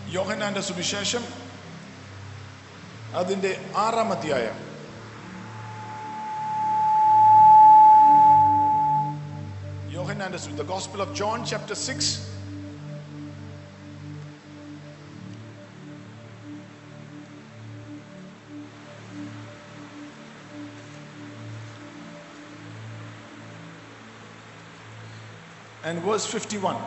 യോഹന്നാന്റെ സുവിശേഷം അതിന്റെ 6-ാം അധ്യായം. യോഹന്നാന്റെ The Gospel of John chapter 6 and verse 51.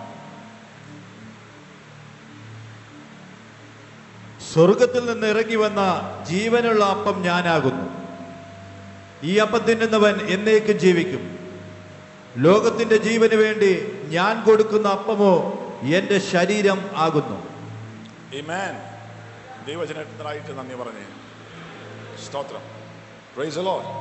സ്വർഗത്തിൽ നിന്ന് ഇറങ്ങി വന്ന ജീവനുള്ള അപ്പം ഞാനാകുന്നു. ഈ അപ്പം തിന്നുന്നവൻ എന്നേക്കും ജീവിക്കും. ലോകത്തിന്റെ ജീവന് വേണ്ടി ഞാൻ കൊടുക്കുന്ന അപ്പമോ എന്റെ ശരീരം ആകുന്നു. Amen. ദൈവവചനത്തിനായിട്ട് നന്ദി പറഞ്ഞേ. സ്തോത്രം. Praise the Lord.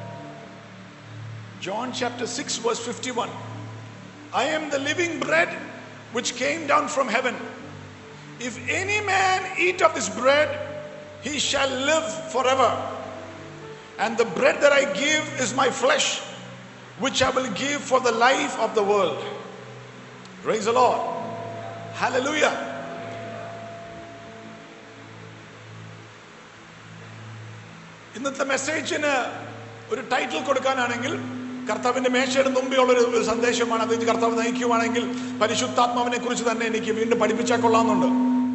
John chapter 6 verse 51. I am the living bread which came down from heaven. If any man eat of this bread, he shall live forever. And the bread that I give is my flesh, which I will give for the life of the world. Praise the Lord. Hallelujah. ഇന്നത്തെ മെസ്സേജിന് ഒരു title കൊടുക്കാനാണെങ്കിൽ കർത്താവിന്റെ മേശയുടെ മുമ്പിലുള്ള ഒരു സന്ദേശമാണ്. അത് കർത്താവ് നയിക്കുവാണെങ്കിൽ പരിശുദ്ധാത്മാവിനെ കുറിച്ച് തന്നെ എനിക്ക് വീണ്ടും പഠിപ്പിച്ചാൽ കൊള്ളാമെന്നുണ്ട്.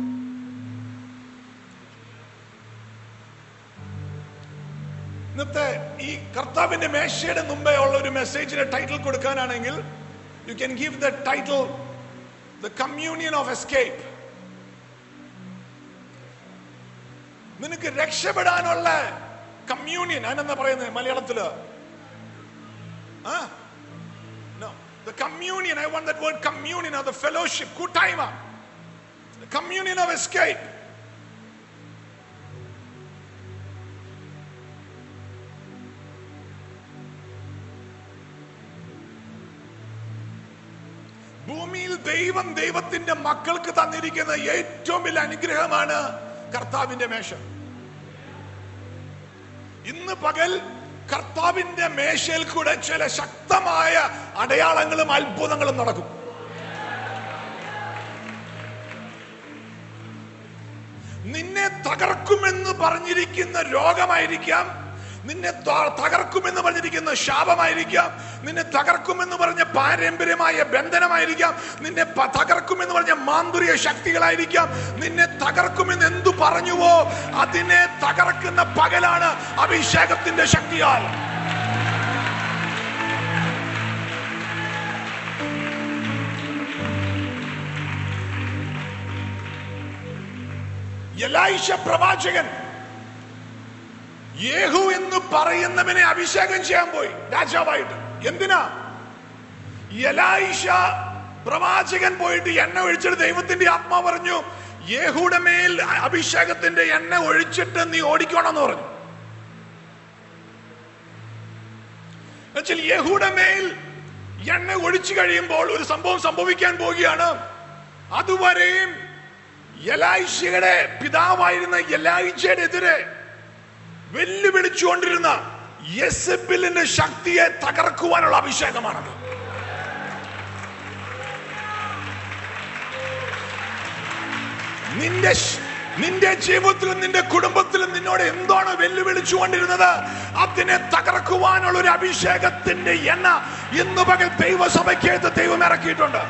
ഇന്നത്തെ ഈ കർത്താവിന്റെ മേശയുടെ മുമ്പേ ഉള്ള ഒരു മെസ്സേജിന് ടൈറ്റിൽ കൊടുക്കാനാണെങ്കിൽ you can give the title the communion of escape. നിനക്ക് രക്ഷപ്പെടാനുള്ള കമ്മ്യൂണിയൻ അതിനെന്താ പറയുന്നത് മലയാളത്തില്? No, the communion. I want that word communion, or the fellowship, kutaima, the communion of escape. ഭൂമിയിൽ ദൈവം ദൈവത്തിന്റെ മക്കൾക്ക് തന്നിരിക്കുന്ന ഏറ്റവും വലിയ അനുഗ്രഹമാണ് കർത്താവിന്റെ മേശ. ഇന്ന് പകൽ കർത്താവിന്റെ മേശയിൽ കൂടെ ചില ശക്തമായ അടയാളങ്ങളും അത്ഭുതങ്ങളും നടക്കും. നിന്നെ തകർക്കുമെന്ന് പറഞ്ഞിരിക്കുന്ന രോഗമായിരിക്കാം, നിന്നെ തകർക്കുമെന്ന് പറഞ്ഞിരിക്കുന്ന ശാപമായിരിക്കാം, നിന്നെ തകർക്കുമെന്ന് പറഞ്ഞ പാരമ്പര്യമായ ബന്ധനമായിരിക്കാം, നിന്നെ തകർക്കുമെന്ന് പറഞ്ഞ മാന്ത്രിക ശക്തികളായിരിക്കാം, നിന്നെ തകർക്കുമെന്ന് എന്തു പറഞ്ഞുവോ അതിനെ തകർക്കുന്ന പകലാണ് അഭിഷേകത്തിന്റെ ശക്തിയാൽ. എലീശ പ്രവാചകൻ യേഹൂ എന്ന് പറയുന്നവനെ അഭിഷേകം ചെയ്യാൻ പോയി രാജാവായിട്ട്. എന്തിനാ? എലീശ പ്രവാചകൻ പോയിട്ട് എണ്ണ ഒഴിച്ചിട്ട് ദൈവത്തിന്റെ ആത്മാവ് പറഞ്ഞു, യേഹൂടെ മേൽ അഭിഷേകത്തിന്റെ എണ്ണ ഒഴിച്ചിട്ട് നീ ഓടിക്കണമെന്ന് പറഞ്ഞു. എന്നുവെച്ചാൽ യേഹൂടെ മേൽ എണ്ണ ഒഴിച്ചു കഴിയുമ്പോൾ ഒരു സംഭവം സംഭവിക്കാൻ പോവുകയാണ്. അതുവരെയും എലീശയുടെ പിതാവായിരുന്ന എലീശയുടെ എതിരെ വെല്ലുവിളിച്ചുകൊണ്ടിരുന്ന യെസബേലിന്റെ ശക്തിയെ തകർക്കുവാനുള്ള അഭിഷേകമാണത്. നിന്റെ ജീവിതത്തിലും നിന്റെ കുടുംബത്തിലും നിന്നോട് എന്താണ് വെല്ലുവിളിച്ചുകൊണ്ടിരുന്നത് അതിനെ തകർക്കുവാനുള്ള ഒരു അഭിഷേകത്തിന്റെ എണ്ണ ഇന്ന് പകൽ ദൈവസഭയ്ക്കകത്ത് ദൈവം ഇറക്കിയിട്ടുണ്ട്.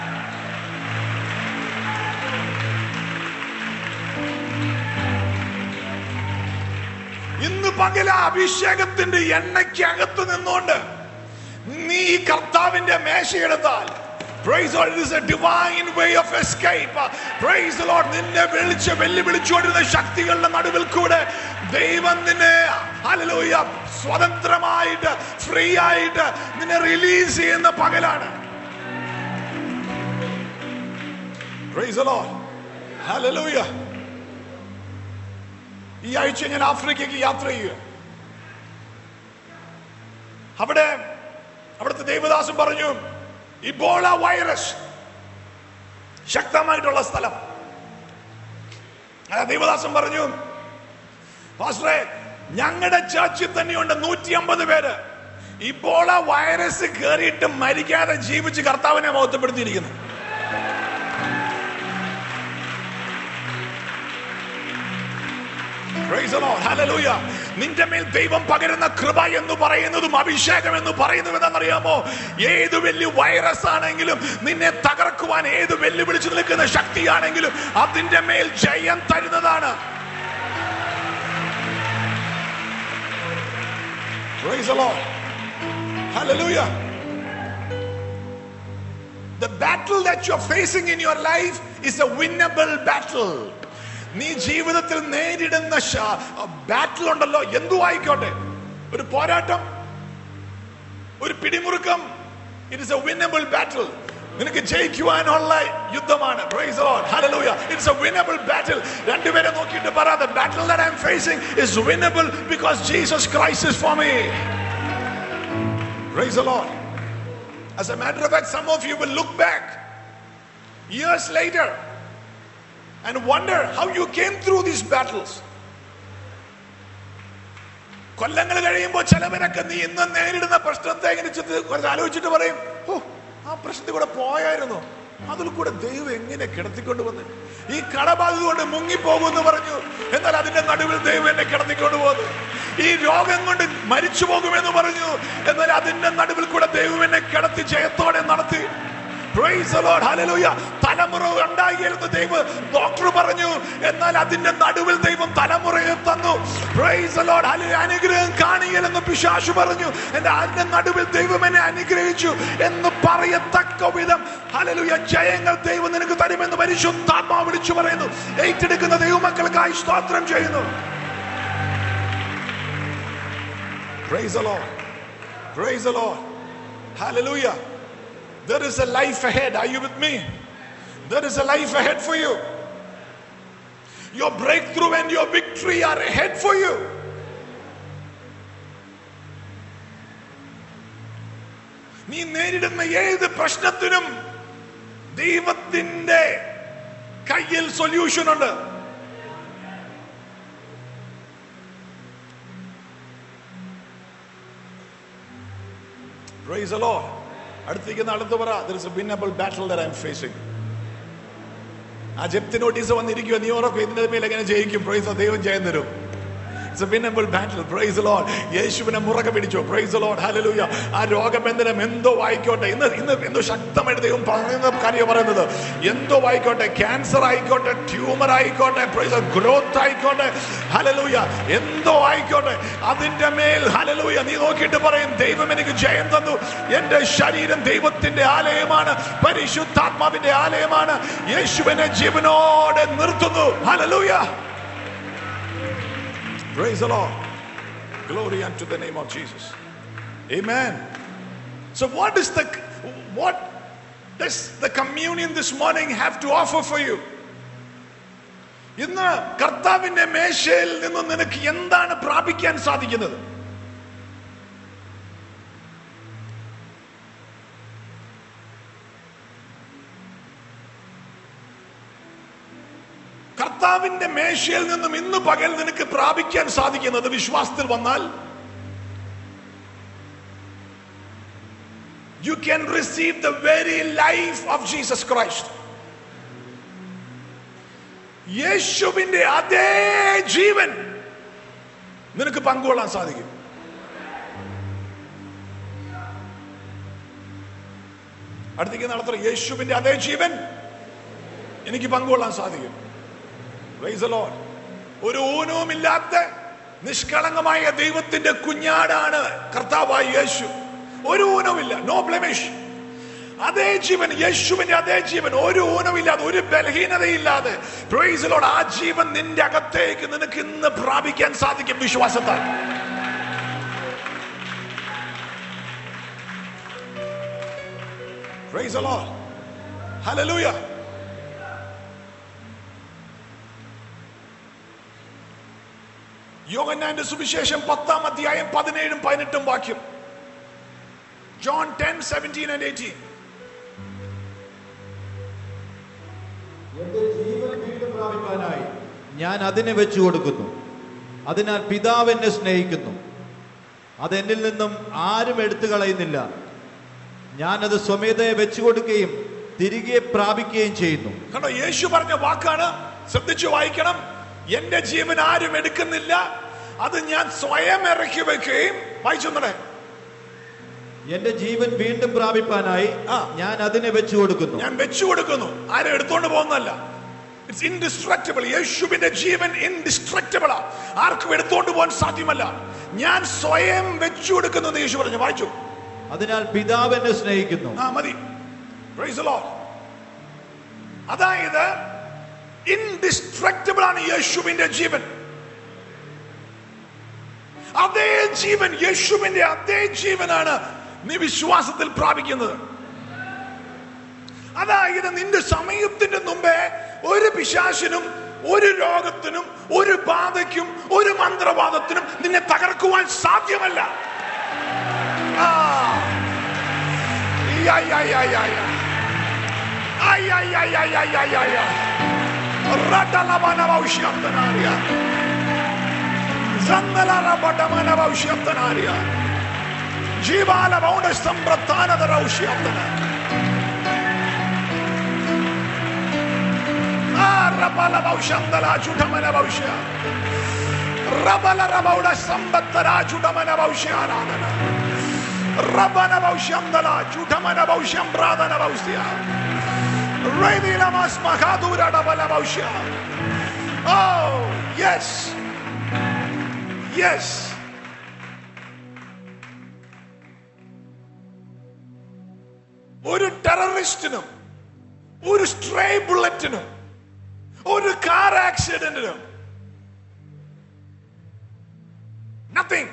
ഇന്ന് പകല അഭിഷേകത്തിന്റെ എണ്ണയ്ക്കകത്ത് നിന്നുകൊണ്ട് നീ കർത്താവിന്റെ മേശയെടുത്താൽ, praise the Lord, it is a divine way of escape. Praise the Lord. നിന്നെ വെല്ലുവിളിച്ചുകൊണ്ടിരുന്ന ശക്തികളുടെ നടുവിൽ കൂടെ ദൈവം നിന്നെ ഹല്ലേലൂയ സ്വതന്ത്രമായിട്ട് ഫ്രീ ആയിട്ട് നിന്നെ റിലീസ് ചെയ്യുന്ന പകലാണ്. Praise the Lord. Hallelujah. ഈ ആഴ്ച ഞാൻ ആഫ്രിക്കയ്ക്ക് യാത്ര ചെയ്യുക. അവിടുത്തെ ദേവദാസൻ പറഞ്ഞു, ഇബോള വൈറസ് ശക്തമായിട്ടുള്ള സ്ഥലം. ദേവദാസൻ പറഞ്ഞു, പാസ്റ്ററെ, ഞങ്ങളുടെ ചർച്ചിൽ തന്നെയുണ്ട് 150 പേര് ഇബോള വൈറസ് കയറിയിട്ട് മരിക്കാതെ ജീവിച്ച് കർത്താവിനെ മഹത്വപ്പെടുത്തിയിരിക്കുന്നു. Praise the Lord. Hallelujah. നിന്റെ മേൽ ദൈവം പകരുന്ന കൃപ എന്ന് പറയുന്നതും അഭിഷേകം എന്ന് പറയുന്നതും എന്താണെന്നറിയാമോ? ഏത് വലിയ വൈറസ് ആണെങ്കിലും നിന്നെ തകർക്കുവാൻ ഏത് വെല്ലുവിളിച്ചു നിൽക്കുന്ന ശക്തിയാണെങ്കിലും അതിന്റെ മേൽ ജയം തരുന്നതാണ്. Praise the Lord. Hallelujah. The battle that you're facing in your life is a winnable battle. നീ ജീവിതത്തിൽ നേരിടുന്ന ബാറ്റിൽ ഉണ്ടല്ലോ, എന്തു ആയിക്കോട്ടെ, ഒരു പോരാട്ടം, ഒരു പിടിമുറുക്കം, it is a winnable battle. നിനക്ക് ജയിക്കുവാനുള്ള യുദ്ധമാണ്. Praise the Lord. Hallelujah. It's a winnable battle. രണ്ടുപേരെ നോക്കിയിട്ട് പറ, the battle that I'm facing is winnable because Jesus Christ is for me. Praise the Lord. As a matter of fact, some of you will look back years later and wonder how you came through these battles. കൊല്ലങ്ങൾ കഴിയുമ്പോൾ ചിലവരൊക്കെ നീ ഇന്ന് നേരിടുന്ന പ്രശ്നത്തെ എങ്ങനെ ആലോചിച്ചിട്ട് പറയും, ഓ ആ പ്രശ്നത്തിൽ കൂടെ പോയായിരുന്നു, അതിൽ കൂടെ ദൈവം എങ്ങനെ കിടത്തിക്കൊണ്ട് വന്ന്, ഈ കടബാധ്യത കൊണ്ട് മുങ്ങിപ്പോകുമെന്ന് പറഞ്ഞു, എന്നാൽ അതിന്റെ നടുവിൽ ദൈവം എന്നെ കിടത്തിക്കൊണ്ട് പോകുന്നു. ഈ രോഗം കൊണ്ട് മരിച്ചു പോകുമെന്ന് പറഞ്ഞു, എന്നാൽ അതിന്റെ നടുവിൽ കൂടെ ദൈവം എന്നെ കിടത്തി ജയത്തോടെ നടത്തി. Praise the Lord. Hallelujah. തലമുറ ഉണ്ടാകില്ലെന്ന് ദൈവം ഡോക്ടർ പറഞ്ഞു, എന്നാൽ അതിന്റെ നടുവിൽ ദൈവം തലമുറയെ തന്നു. Praise the Lord. Hallelujah. അനുഗ്രഹം കാണിയില്ലെന്ന് പിശാച് പറഞ്ഞു, അതിന്റെ നടുവിൽ ദൈവം എന്നെ അനുഗ്രഹിച്ചു എന്ന് പറയത്തക്ക വിധം ഹല്ലേലൂയ ജയങ്ങൾ ദൈവം നിനക്ക് തരുമെന്ന് പരിശുദ്ധാത്മാവ് വിളിച്ചു പറയുന്നു. ഏറ്റെടുക്കുന്ന ദൈവമക്കൾക്കായി സ്തോത്രം ചെയ്യുന്നു. Praise the Lord. Praise the Lord. Hallelujah. There is a life ahead. Are you with me? There is a life ahead for you. Your breakthrough and your victory are ahead for you. നീ നേരിടുന്ന ഏത് പ്രശ്നത്തിനും ദൈവത്തിന്റെ കയ്യിൽ solution ഉണ്ട്. Praise the Lord. അടുത്തേക്ക് നടന്നു പറ, there is a winnable battle that I'm facing. ആ ജപ്തി നോട്ടീസ് വന്നിരിക്കുക, നീ ഉറപ്പ് ഇതിന്റെ മേൽ എങ്ങനെ ജയിക്കും. Praise the Lord. ദൈവം ജയം തരും. It's a winnable battle. Praise the Lord. യേശുവിനെ മുറുകെ പിടിച്ചു. Praise the Lord. Hallelujah. ആ രോഗബന്ധനം എന്തോ ആയിക്കോട്ടെ, ഇന്ന് എന്തോ ശക്തമായിട്ട് ദൈവം പറയുന്ന കാര്യം പറയുന്നത്, എന്തോ ആയിക്കോട്ടെ, ക്യാൻസർ ആയിക്കോട്ടെ, ട്യൂമർ ആയിക്കോട്ടെ, ഗ്രോത്ത് ആയിക്കോട്ടെ, Hallelujah, എന്തോ ആയിക്കോട്ടെ, അതിന്റെ മേൽ Hallelujah നീ നോക്കിയിട്ട് പറയും, ദൈവം എനിക്ക് ജയം തന്നു. എന്റെ ശരീരം ദൈവത്തിന്റെ ആലയമാണ്, പരിശുദ്ധാത്മാവിന്റെ ആലയമാണ്. യേശുവിനെ ജീവനോടെ നിർത്തുന്നു. Hallelujah. Praise the Lord. Glory unto the name of Jesus. Amen. So what does the communion this morning have to offer for you? ഇന്ന് കർത്താവിന്റെ മേശയിൽ നിന്ന് നിനക്ക് എന്താണ് പ്രാപിക്കാൻ സാധിക്കുന്നത്? കർത്താവിന്റെ മേശയിൽ നിന്നും ഇന്ന് പകൽ നിനക്ക് പ്രാപിക്കാൻ സാധിക്കുന്നത് വിശ്വാസത്തിൽ വന്നാൽ, you can receive the very life of Jesus Christ. യേശുവിന്റെ അതേ ജീവൻ നിനക്ക് പങ്കുകൊള്ളാൻ സാധിക്കും. അടുത്തേക്ക് നടത്തുക, യേശുവിന്റെ അതേ ജീവൻ എനിക്ക് പങ്കുകൊള്ളാൻ സാധിക്കും. Praise the Lord. ഒരു ഊനവുമില്ലാത്ത നിഷ്കളങ്കമായ ദൈവത്തിന്റെ കുഞ്ഞാടാണ് കർത്താവായ യേശു. ഒരു ഊനവുമില്ല, നോ ബ്ലെമിഷ്. അതേ ജീവൻ, യേശുവിന്റെ അതേ ജീവൻ, ഒരു ഊനമില്ലാതെ, ഒരു ബലഹീനതയില്ലാതെ. Praise the Lord. ആ ജീവൻ നിന്റെ അകത്തേക്ക് നിനക്ക് ഇന്ന് പ്രാപിക്കാൻ സാധിക്കും വിശ്വാസത്താൽ. Praise the Lord. Hallelujah. യോഹന്നാന്റെ സുവിശേഷം 10-ാം അധ്യായം 17-18 വാക്യം. John 10:17 and 18. എന്റെ ജീവൻ വീണ്ടും പ്രാപിക്കാനായി ഞാൻ അതിനെ വെച്ചു കൊടുക്കുന്നു. അതിനാൽ പിതാവ് എന്നെ സ്നേഹിക്കുന്നു. അത് എന്നിൽ നിന്നും ആരും എടുത്തു കളയുന്നില്ല. ഞാനത് സ്വമേധയെ വെച്ചു കൊടുക്കുകയും തിരികെ പ്രാപിക്കുകയും ചെയ്യുന്നു. കണ്ടോ, യേശു പറഞ്ഞ വാക്കാണ്. ശ്രദ്ധിച്ചു വായിക്കണം. എന്റെ ജീവൻ ആരും എടുക്കുന്നില്ല, അത് ഞാൻ സ്വയം ഇറക്കി വെക്കുകയും. വായിച്ചൊന്നേ. എന്റെ ജീവൻ വീണ്ടും പ്രാപിപ്പാനായി ഞാൻ അതിനെ വെച്ചു കൊടുക്കുന്നു. ഞാൻ വെച്ചു കൊടുക്കുന്നു, ആരും എടുത്തോണ്ട് പോകുന്നല്ല. It's indestructible. യേശുവിന്റെ ജീവൻ ഇൻഡിസ്ട്രക്റ്റബിൾ. ആർക്കും എടുത്തോണ്ട് പോകാൻ സാധ്യമല്ല. ഞാൻ സ്വയം വെച്ചു കൊടുക്കുന്നു എന്ന് യേശു പറഞ്ഞു. വായിച്ചു. അതിനാൽ പിതാവ് എന്നെ സ്നേഹിക്കുന്നു. മതി. Praise the Lord. അതായത് ഇൻഡിസ്ട്രക്റ്റബിൾ ആണ് യേശുവിന്റെ ജീവൻ. അതേ ജീവൻ, യേശുവിന്റെ അതേ ജീവനാണ് നീ വിശ്വാസത്തിൽ പ്രാപിക്കുന്നത്. അതായത് നിന്റെ സമയത്തിന്റെ മുമ്പേ ഒരു പിശാചിനും ഒരു രോഗത്തിനും ഒരു ബാധയ്ക്കും ഒരു മന്ത്രവാദത്തിനും നിന്നെ തകർക്കുവാൻ സാധ്യമല്ല. ജീവാല ബൗണ്ട സമ്പ്രത്താനത റൗഷ്യാത്തന റബല ബൗഷന്തല ചുടമന ബൗഷ്യ റബല റബൗഡ സമ്പത്തര ചുടമന ബൗഷ്യാനാദന റബന ബൗഷന്തല ചുടമന ബൗഷ്യം പ്രാദന ബൗസ്യ റൈദിലമസ് മഹാദൂര ഡബല ബൗഷ്യ. Oh yes, yes. ഒരു ടെററിസ്റ്റിനും ഒരു സ്ട്രേ ബുള്ളറ്റിനും ഒരു കാർ ആക്സിഡന്റിനും nothing.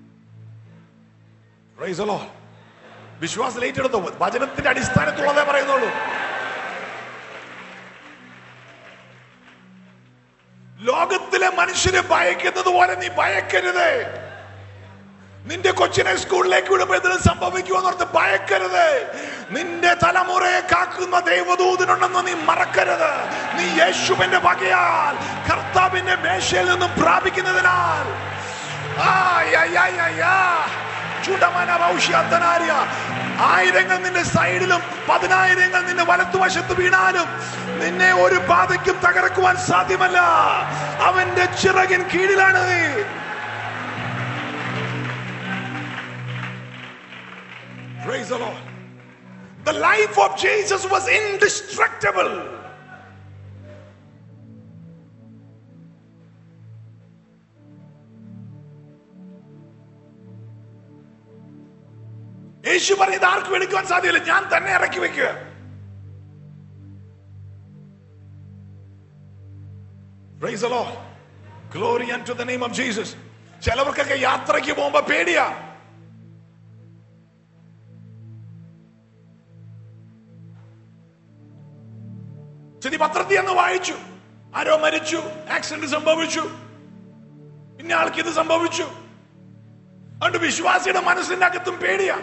Praise the Lord. വിശ്വാസം ഏറ്റെടുത്തു. വചനത്തിന്റെ അടിസ്ഥാനത്തിലുള്ളതേ പറയുന്നുള്ളൂ. ലോകത്തിലെ മനുഷ്യരെ ഭയക്കുന്നത് പോലെ നീ ഭയക്കരുത്. നിന്റെ കൊച്ചിനെ സ്കൂളിലേക്ക് വിടുമ്പോൾ എന്തെങ്കിലും സംഭവിക്കുമെന്നോർത്ത് ഭയക്കരുത്. നിന്റെ തലമുറയെ കാക്കുന്ന ദൈവദൂതനുണ്ടെന്ന് നീ മറക്കരുത്. നീ യേശുവിന്റെ വകയാൽ കർത്താവിന്റെ മേശയിൽ നിന്നും പ്രാപിക്കുന്നതിനാൽ ആയിരങ്ങൾ നിന്റെ സൈഡിലും 10,000 നിന്റെ വലത്തുവശത്ത് വീണാലും നിന്നെ ഒരു പാതയ്ക്കും തകർക്കുവാൻ സാധ്യമല്ല. അവന്റെ ചിറകിൻ കീഴിലാണ് നീ. Praise the Lord. The life of Jesus was indestructible. യേശു പറയുന്നത് ആർക്കും എടുക്കുവാൻ സാധ്യമല്ല, ഞാൻ തന്നെ ഇറക്കി വെക്കുക. Praise the Lord. Glory unto the name of Jesus. ചിലവർക്കൊക്കെ യാത്രയ്ക്ക് പോകുമ്പോ പേടിയാ. ശരി, പത്രത്തിൽ എന്ന് വായിച്ചു, ആരോ മരിച്ചു, ആക്സിഡന്റ് സംഭവിച്ചു, ഇന്ന ആൾക്ക് ഇത് സംഭവിച്ചു. അതുകൊണ്ട് വിശ്വാസിയുടെ മനസ്സിന്റെ അകത്തും പേടിയാ.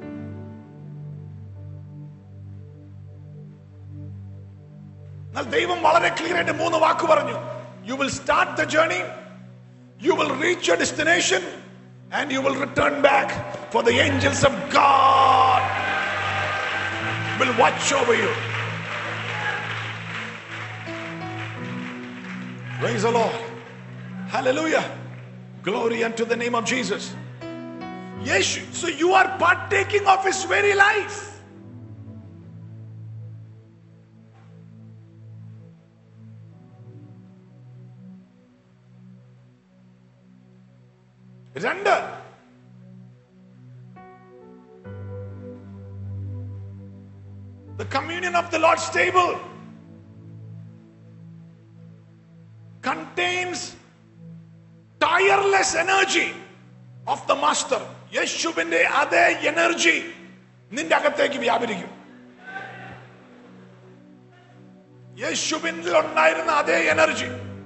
എന്നാൽ ദൈവം വളരെ ക്ലിയർ ആയിട്ട് 3 വാക്ക് പറഞ്ഞു. You will start the journey, you will reach your destination, and you will return back, for the angels of God will watch over you. Praise the Lord. Hallelujah. Glory unto the name of Jesus. Yes, so you are partaking of his very life. രണ്ട്, the communion of the Lord's table contains tireless energy of the master. യേശുവിന്റെ അതേ energy നിന്റെ അകത്തേക്ക് വ്യാപരിക്കും. യേശുവിനിൽ ഉണ്ടായിരുന്ന അതേ energy.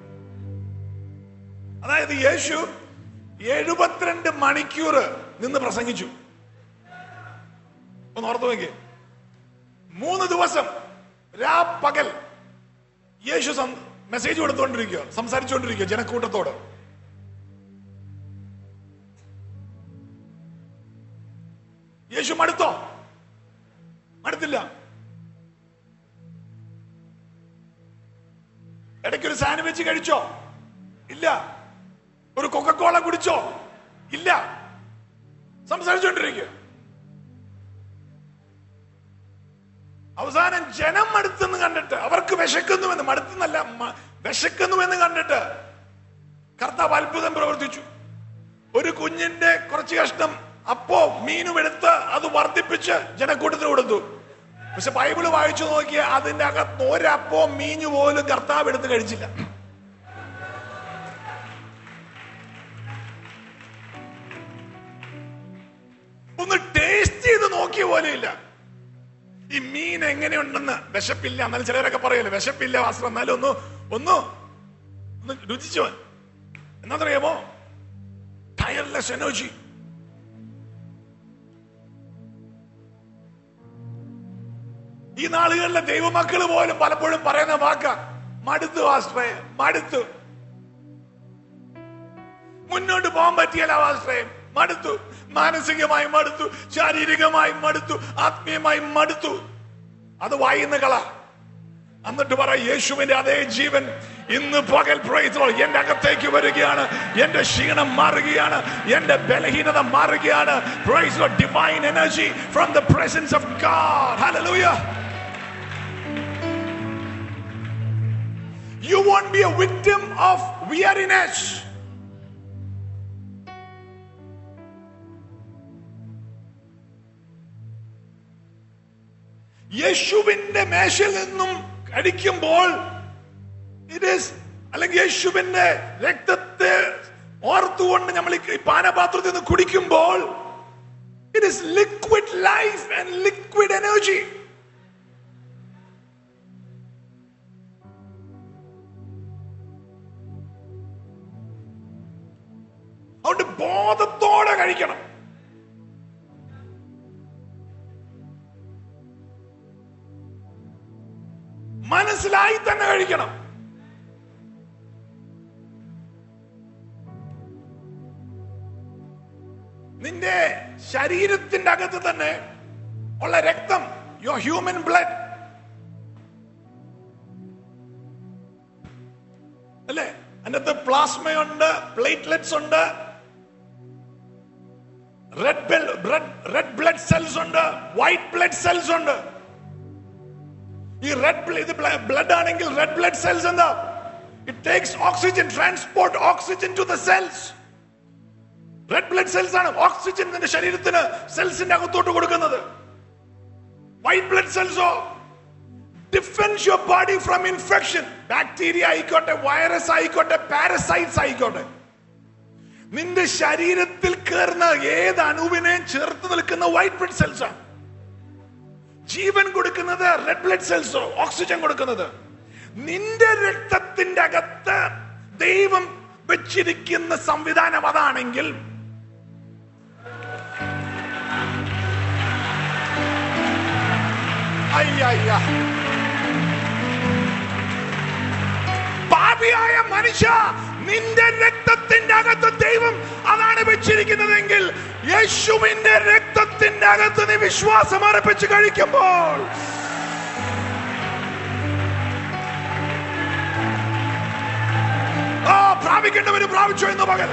അതായത് യേശു 72 മണിക്കൂർ നിന്ന് പ്രസംഗിച്ചു. ഒന്ന് ഓർത്തു നോക്കിയേ. 3 ദിവസം രാപ്പകൽ യേശു മെസ്സേജ് കൊടുത്തുകൊണ്ടിരിക്കുക, സംസാരിച്ചുകൊണ്ടിരിക്കുക ജനക്കൂട്ടത്തോട്. യേശു മടുത്തോ? മടുത്തില്ല. ഇടയ്ക്കൊരു സാൻഡ്വിച്ച് കഴിച്ചോ? ഇല്ല. ഒരു കൊക്കക്കോള കുടിച്ചോ? ഇല്ല. സംസാരിച്ചുകൊണ്ടിരിക്കുക. അവസാനം ജനം മടുത്തെന്ന് കണ്ടിട്ട്, അവർക്ക് വിശക്കുന്നുവെന്ന്, മടുത്തെന്നല്ല, വിശക്കുന്നുവെന്ന് കണ്ടിട്ട് കർത്താവ് അത്ഭുതം പ്രവർത്തിച്ചു. ഒരു കുഞ്ഞിന്റെ കുറച്ച് കഷ്ണം അപ്പോ മീനും എടുത്ത് അത് വർദ്ധിപ്പിച്ച് ജനക്കൂട്ടത്തിന് കൊടുത്തു. പക്ഷെ ബൈബിള് വായിച്ചു നോക്കിയ അതിന്റെ അകത്ത് ഒരപ്പോ മീഞ്ഞു പോലും കർത്താവ് എടുത്ത് കഴിച്ചില്ല. ഒന്ന് ടേസ്റ്റ് ചെയ്ത് നോക്കിയ പോലെ ഇല്ല. ഈ മീൻ എങ്ങനെയുണ്ടെന്ന് വിശപ്പില്ല. എന്നാലും ചിലരൊക്കെ പറയല്ലോ വിശപ്പില്ല വാസ്ത്രം, എന്നാലും ഒന്ന് ഒന്ന് ഒന്ന് രുചിച്ചോ. എന്നറിയാമോ? Tireless energy. ഈ നാളുകളിലെ ദൈവമക്കള് പോലും പലപ്പോഴും പറയുന്ന വാക്ക മടുത്തു ആശ്രയം, മടുത്തു, മുന്നോട്ട് പോകാൻ പറ്റിയല്ല ആശ്രയം, മടുത്തു, മാനസികമായി മടുത്തു, ശാരീരികമായി മടുത്തു, ആത്മീയമായി മടുത്തു. അത് വായിന്ന് കള. എന്നിട്ട് പറ, യേശുവിന്റെ അതേ ജീവൻ ഇന്ന് പകൽ എന്റെ അകത്തേക്ക് വരികയാണ്. എന്റെ ക്ഷീണം മാറുകയാണ്, എന്റെ ബലഹീനത മാറുകയാണ്. Divine energy from the presence of God. Hallelujah. You won't be a victim of weariness. യേശുവിന്റെ മേശയിൽ നിന്നും അടിക്കുമ്പോൾ അല്ലെങ്കിൽ യേശുവിന്റെ രക്തത്തെ ഓർത്തുകൊണ്ട് നമ്മൾ ഈ പാനപാത്രത്തിൽ നിന്ന് കുടിക്കുമ്പോൾ it is liquid life and liquid energy. അതുകൊണ്ട് ബോധത്തോടെ കഴിക്കണം. മനസ്സിലായി തന്നെ കഴിക്കണം. നിന്റെ ശരീരത്തിന്റെ അകത്ത് തന്നെ ഉള്ള രക്തം, യുവർ ഹ്യൂമൻ ബ്ലഡ് അല്ലേ, അതിനകത്ത് പ്ലാസ്മയുണ്ട്, പ്ലേറ്റ്ലെറ്റ്സ് ഉണ്ട്, റെഡ് ബ്ലഡ് സെൽസ് ഉണ്ട്, വൈറ്റ് ബ്ലഡ് സെൽസ് ഉണ്ട്. ഈ ബ്ലഡ് ആണെങ്കിൽ റെഡ് ബ്ലഡ് സെൽസ് എന്താ? It takes oxygen, transport oxygen to the cells. Red blood cells ആണ് ഓക്സിജൻ നിന്റെ ശരീരത്തിന് സെൽസിന്റെ അകത്തോട്ട് കൊടുക്കുന്നത്. വൈറ്റ് ബ്ലഡ് സെൽസോ defence your body from infection. Bacteria ആയിക്കോട്ടെ, വൈറസ് ആയിക്കോട്ടെ, പാരസൈറ്റ്സ് ആയിക്കോട്ടെ, നിന്റെ ശരീരത്തിൽ കയറുന്ന ഏത് അണുവിനെയും ചേർത്ത് നിൽക്കുന്ന വൈറ്റ് ബ്ലഡ് സെൽസ് ആണ്. ജീവൻ കൊടുക്കുന്നത് റെഡ് ബ്ലഡ് സെൽസോ, ഓക്സിജൻ കൊടുക്കുന്നത്. നിന്റെ രക്തത്തിന്റെ അകത്ത് ദൈവം വെച്ചിരിക്കുന്ന സംവിധാനം അതാണെങ്കിൽ പാപിയായ മനുഷ്യ, നിന്റെ രക്തത്തിന്റെ അകത്ത് ദൈവം അതാണ് വെച്ചിരിക്കുന്നതെങ്കിൽ യേശുവിന്റെ രക്തത്തിന്റെ അകത്ത് നീ വിശ്വാസം അർപ്പിച്ച് കഴിക്കുമ്പോൾ പ്രാപിക്കേണ്ടവര് പ്രാപിച്ചു എന്ന് പകൽ.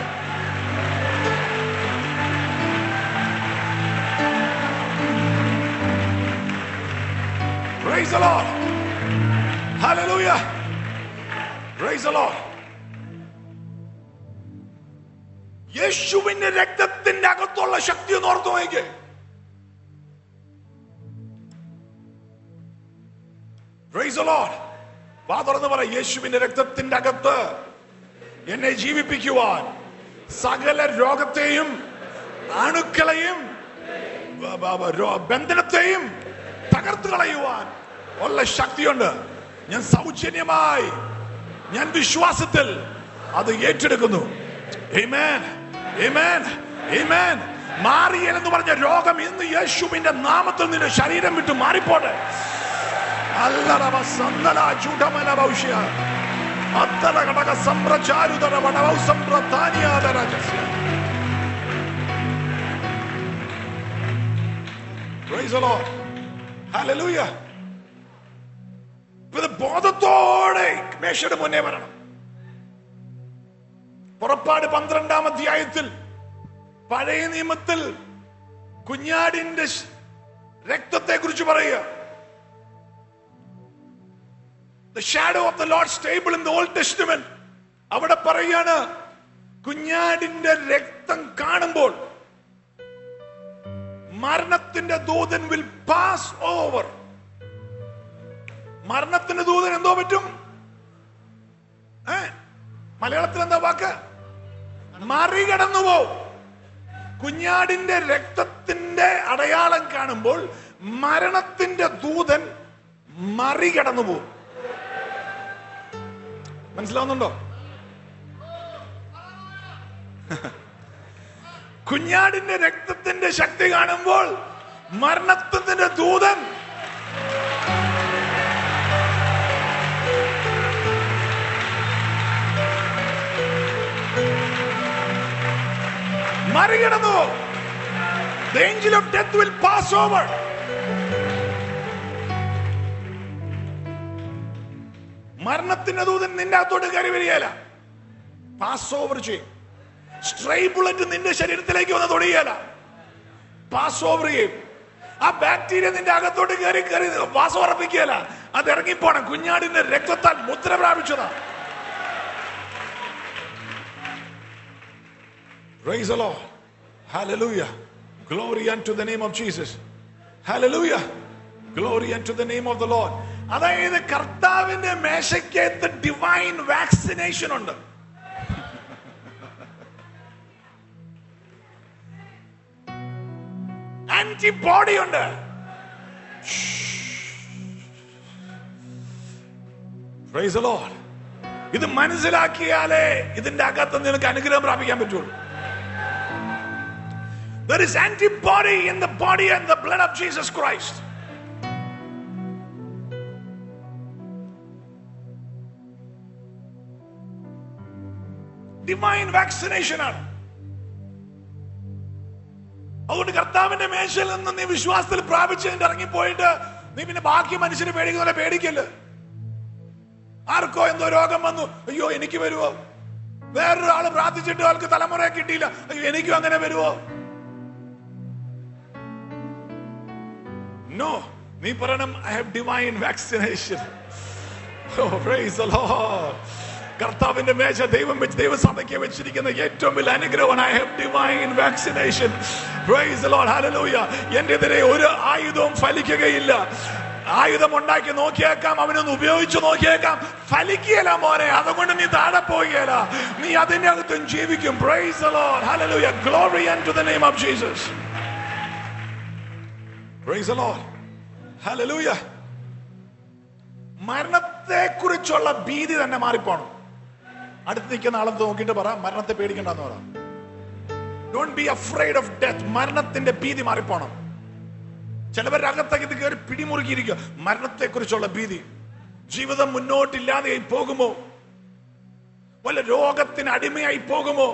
Praise the Lord. Hallelujah. Praise the Lord. യേശുവിന്റെ രക്തത്തിന്റെ അകത്തുള്ള ശക്തി ഒന്ന് ഓർത്തു നോക്കിക്കേ. Praise the Lord. തുറന്ന് പറ, യേശുവിന്റെ രക്തത്തിന്റെ അകത്ത് എന്നെ ജീവിപ്പിക്കുവാൻ സകല രോഗത്തെയും അണുക്കളെയും ബന്ധനത്തെയും തകർത്ത് കളയുവാൻ ഉള്ള ശക്തിയുണ്ട്. ഞാൻ സൗജന്യമായി, ഞാൻ വിശ്വാസത്തിൽ അത് ഏറ്റെടുക്കുന്നു. Amen. Amen. Amen. മാറിയൽ എന്ന് പറഞ്ഞ രോഗം ഇന്ന് യേശുവിന്റെ നാമത്തിൽ നിന്റെ ശരീരം വിട്ട് മാറിപ്പോട്ടെ. Praise the Lord. Hallelujah. ബോധത്തോടെ മേശയുടെ മുന്നേ വരണം. പുറപ്പാട് 12-ാം അധ്യായത്തിൽ പഴയ നിയമത്തിൽ കുഞ്ഞാടിന്റെ രക്തത്തെ കുറിച്ച് പറയുക. The shadow of the Lord's table in the Old Testament. അവിടെ പറയാണ്, കുഞ്ഞാടിന്റെ രക്തം കാണുമ്പോൾ മരണത്തിന്റെ ദൂതൻ will pass over. മരണത്തിന്റെ ദൂതൻ എന്തോ പറ്റും? മലയാളത്തിൽ എന്താ വാക്ക്? മറികടന്നു പോവും. കുഞ്ഞാടിന്റെ രക്തത്തിന്റെ അടയാളം കാണുമ്പോൾ മരണത്തിന്റെ ദൂതൻ മറികടന്നു പോവും. മനസ്സിലാവുന്നുണ്ടോ? കുഞ്ഞാടിന്റെ രക്തത്തിന്റെ ശക്തി കാണുമ്പോൾ മരണത്തിന്റെ ദൂതൻ മറികടന്നു. The angel of death will pass over. മരണത്തിന്റെ ദൂതൻ നിന്റെ അകത്തോട്ട് കയറി വരികയില്ല, പാസ് ഓവർ ചെയ്യും. സ്ട്രൈ ബുള്ളറ്റ് നിന്റെ ശരീരത്തിലേക്ക് വന്ന് തൊടുകയില്ല, പാസ് ഓവർ ചെയ്യും. ആ ബാക്ടീരിയ നിന്റെ അകത്തോട്ട് കയറി വാസം ഉറപ്പിക്കുകയില്ല, അത് ഇറങ്ങിപ്പോണം. കുഞ്ഞാടിന്റെ രക്തത്താൽ മുദ്ര പ്രാപിച്ചതാ. Praise the Lord. Hallelujah. Glory unto the name of Jesus. Hallelujah. Glory unto the name of the Lord. അതായത് കർത്താവിന്റെ മേശയ്ക്കകത്ത് ഡിവൈൻ വാക്സിനേഷൻ ഉണ്ട്. ആന്റിബോഡി ഉണ്ട്. Praise the Lord. ഇത് മനസ്സിലാക്കിയാലേ ഇതിന്റെ അകത്ത് നിനക്ക് അനുഗ്രഹം പ്രാപിക്കാൻ പറ്റുള്ളൂ. There is antibody in the body and the blood of Jesus Christ. Divine vaccination ആണ്. അതുകൊണ്ട് കർത്താവിന്റെ മേശയിൽ നിന്ന് നീ വിശ്വാസത്തിൽ പ്രാപിച്ചതിന്റെ ഇറങ്ങിപ്പോയിട്ട് നീ പിന്നെ ബാക്കി മനുഷ്യരെ പേടിക്കുന്ന പേടിക്കല്ലേ. ആർക്കോ എന്തോ രോഗം വന്നു, അയ്യോ എനിക്ക് വരുവോ? വേറൊരാള് പ്രാർത്ഥിച്ചിട്ട് ആൾക്ക് തലമുറയെ കിട്ടിയില്ല, അയ്യോ എനിക്കും അങ്ങനെ വരുവോ? No, നീ പറയണം, I have divine vaccination. Oh, praise the Lord. കർത്താവിന്റെ മേശ ദൈവസഭയ്ക്ക് വെച്ചിരിക്കുന്ന ഏറ്റവും വലിയ അനുഗ്രഹമാണ്. I have divine vaccination. Praise the Lord. Hallelujah. എന്റെ എതിരെ ഒരു ആയുധവും ഫലിക്കുകയില്ല. ആയുധം ഉണ്ടാക്കി നോക്കിയേക്കാം, അവനൊന്ന് ഉപയോഗിച്ച് നോക്കിയേക്കാം, ഫലിക്കുകയില്ല മോനെ. അതുകൊണ്ട് നീ താഴെ പോവുകയില്ല, നീ അതിന്റെ അകത്തും ജീവിക്കും. Praise the Lord. Hallelujah. Glory unto the name of Jesus. Praise the Lord. Hallelujah. മരണത്തെ കുറിച്ചുള്ള ഭീതി തന്നെ മാറിപ്പോണം. അടുത്ത് നിൽക്കുന്ന ആളെ നോക്കിയിട്ട് പറ, മരണത്തെ പേടിക്കണ്ടെന്ന് പറ. Don't be afraid of death. മരണത്തിന്റെ ഭീതി മാറിപ്പോണം. ചിലവരുടെ അകത്തേക്ക് ഇത് കയറി പിടിമുറുക്കിയിരിക്കുക, മരണത്തെ കുറിച്ചുള്ള ഭീതി. ജീവിതം മുന്നോട്ടില്ലാതെ പോകുമോ? വല്ല രോഗത്തിന് അടിമയായി പോകുമോ?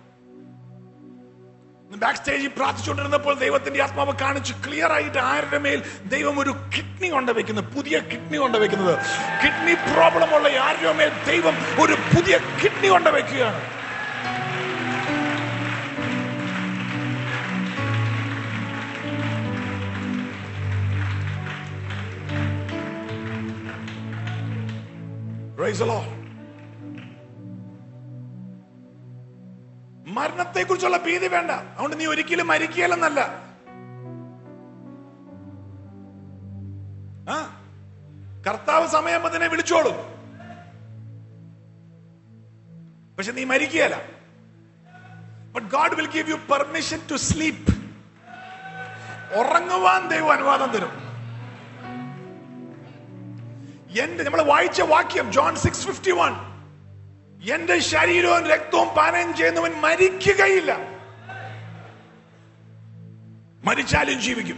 ബാക്ക് സ്റ്റേജിൽ പ്രാർത്ഥിച്ചുകൊണ്ടിരുന്നപ്പോൾ ദൈവത്തിന്റെ ആത്മാവ് കാണിച്ചു ക്ലിയർ ആയിട്ട് ആരുടെ മേൽ ദൈവം ഒരു കിഡ്നി കൊണ്ട് വെക്കുന്നത്, പുതിയ കിഡ്നി കൊണ്ട് വെക്കുന്നത്. കിഡ്നി പ്രോബ്ലം ഉള്ള ആരുടെ മേൽ ദൈവം ഒരു പുതിയ കിഡ്നി കൊണ്ട് വെക്കുകയാണ്. Praise the Lord. മരണത്തെ കുറിച്ചുള്ള ഭീതി വേണ്ട. അതുകൊണ്ട് നീ ഒരിക്കലും മരിക്കുകയല്ലെന്നല്ല. കർത്താവ് സമയം അതിനെ വിളിച്ചോളും, പക്ഷെ നീ മരിക്കുകയല്ല. But God will give you permission to sleep. ഉറങ്ങുവാൻ ദൈവം അനുവാദം തരും. നമ്മൾ വായിച്ച വാക്യം ജോൺ 6:51, എന്റെ ശരീരവും രക്തവും പാനം ചെയ്യുന്നവൻ മരിക്കുകയില്ല, മരിച്ചാലും ജീവിക്കും.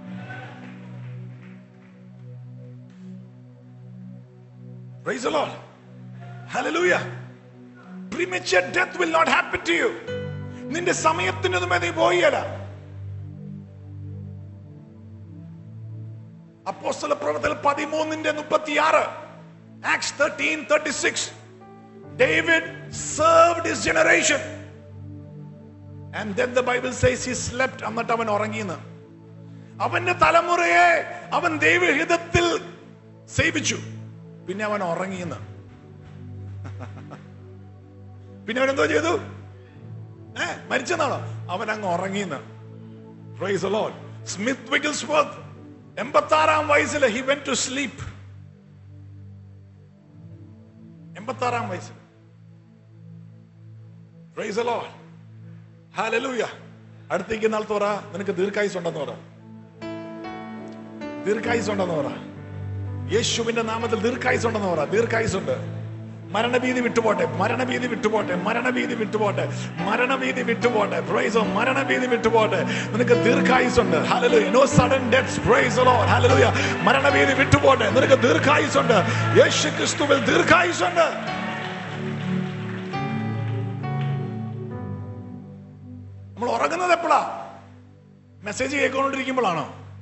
Praise the Lord. Hallelujah. Premature death will not happen to you. നിന്റെ സമയത്തിനൊന്നും നീ പോയില്ല. അപ്പോസ്തല പ്രവർത്തനം 13:36, Acts 13:36. David served his generation. And then the Bible says he slept. എന്നിട്ട് അവൻ ഉറങ്ങിയെന്ന്. അവന്റെ തലമുറയെ അവൻ ദൈവഹിതത്തിൽ സേവിച്ചു. പിന്നെ അവൻ ഉറങ്ങിയെന്ന്. പിന്നെ അവൻ എന്തോ ചെയ്തു? മരിച്ചെന്നാണോ? അവൻ അങ്ങ് ഉറങ്ങിയെന്ന്. Praise the Lord. Smith Wigglesworth 86 വയസ്സിൽ he went to sleep. 86 വയസ്സിൽ. Praise the Lord. Hallelujah. അടുത്തേക്ക് നാളത്തെ പറ, നിനക്ക് ദീർഘായുസ് ഉണ്ടെന്ന് പറ. ദീർഘായുസ് ഉണ്ടെന്ന് പറ. യേശുവിന്റെ നാമത്തിൽ ദീർഘായുസ് ഉണ്ടെന്ന് പറ. ദീർഘായുസുണ്ട്. മരണഭീതി വിട്ടുപോട്ടെ, മരണഭീതി വിട്ടുപോട്ടെ, മരണഭീതി വിട്ടുപോട്ടെ, മരണഭീതി വിട്ടുപോട്ടെ. Praise the Lord. മരണഭീതി വിട്ടുപോട്ടെ. നിനക്ക് ദീർഘായുസുണ്ട്. Hallelujah. No sudden deaths. Praise the Lord. Hallelujah. മരണഭീതി വിട്ടുപോട്ടെ. നിനക്ക് ദീർഘായുസുണ്ട്. യേശു ക്രിസ്തുവിൽ ദീർഘായുസുണ്ട്. നമ്മൾ ഉറങ്ങുന്നത് എപ്പോഴാ? മെസ്സേജ് കേൾക്കൊണ്ടിരിക്കുമ്പോഴാണോ?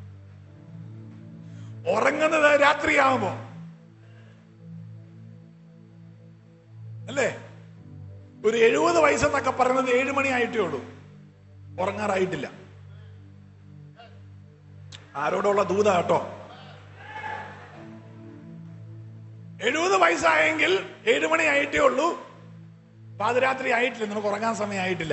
ഉറങ്ങുന്നത് രാത്രിയാകുമ്പോ അല്ലേ? ഒരു 70 വയസ്സെന്നൊക്കെ പറയുന്നത് 7 മണി ആയിട്ടേ ഉള്ളൂ, ഉറങ്ങാറായിട്ടില്ല. ആരോടുള്ള ദൂത കേട്ടോ. 70 വയസ്സായെങ്കിൽ 7 മണി ആയിട്ടേ ഉള്ളൂ, പാതിരാത്രി ആയിട്ടില്ല, നമുക്ക് ഉറങ്ങാൻ സമയമായിട്ടില്ല.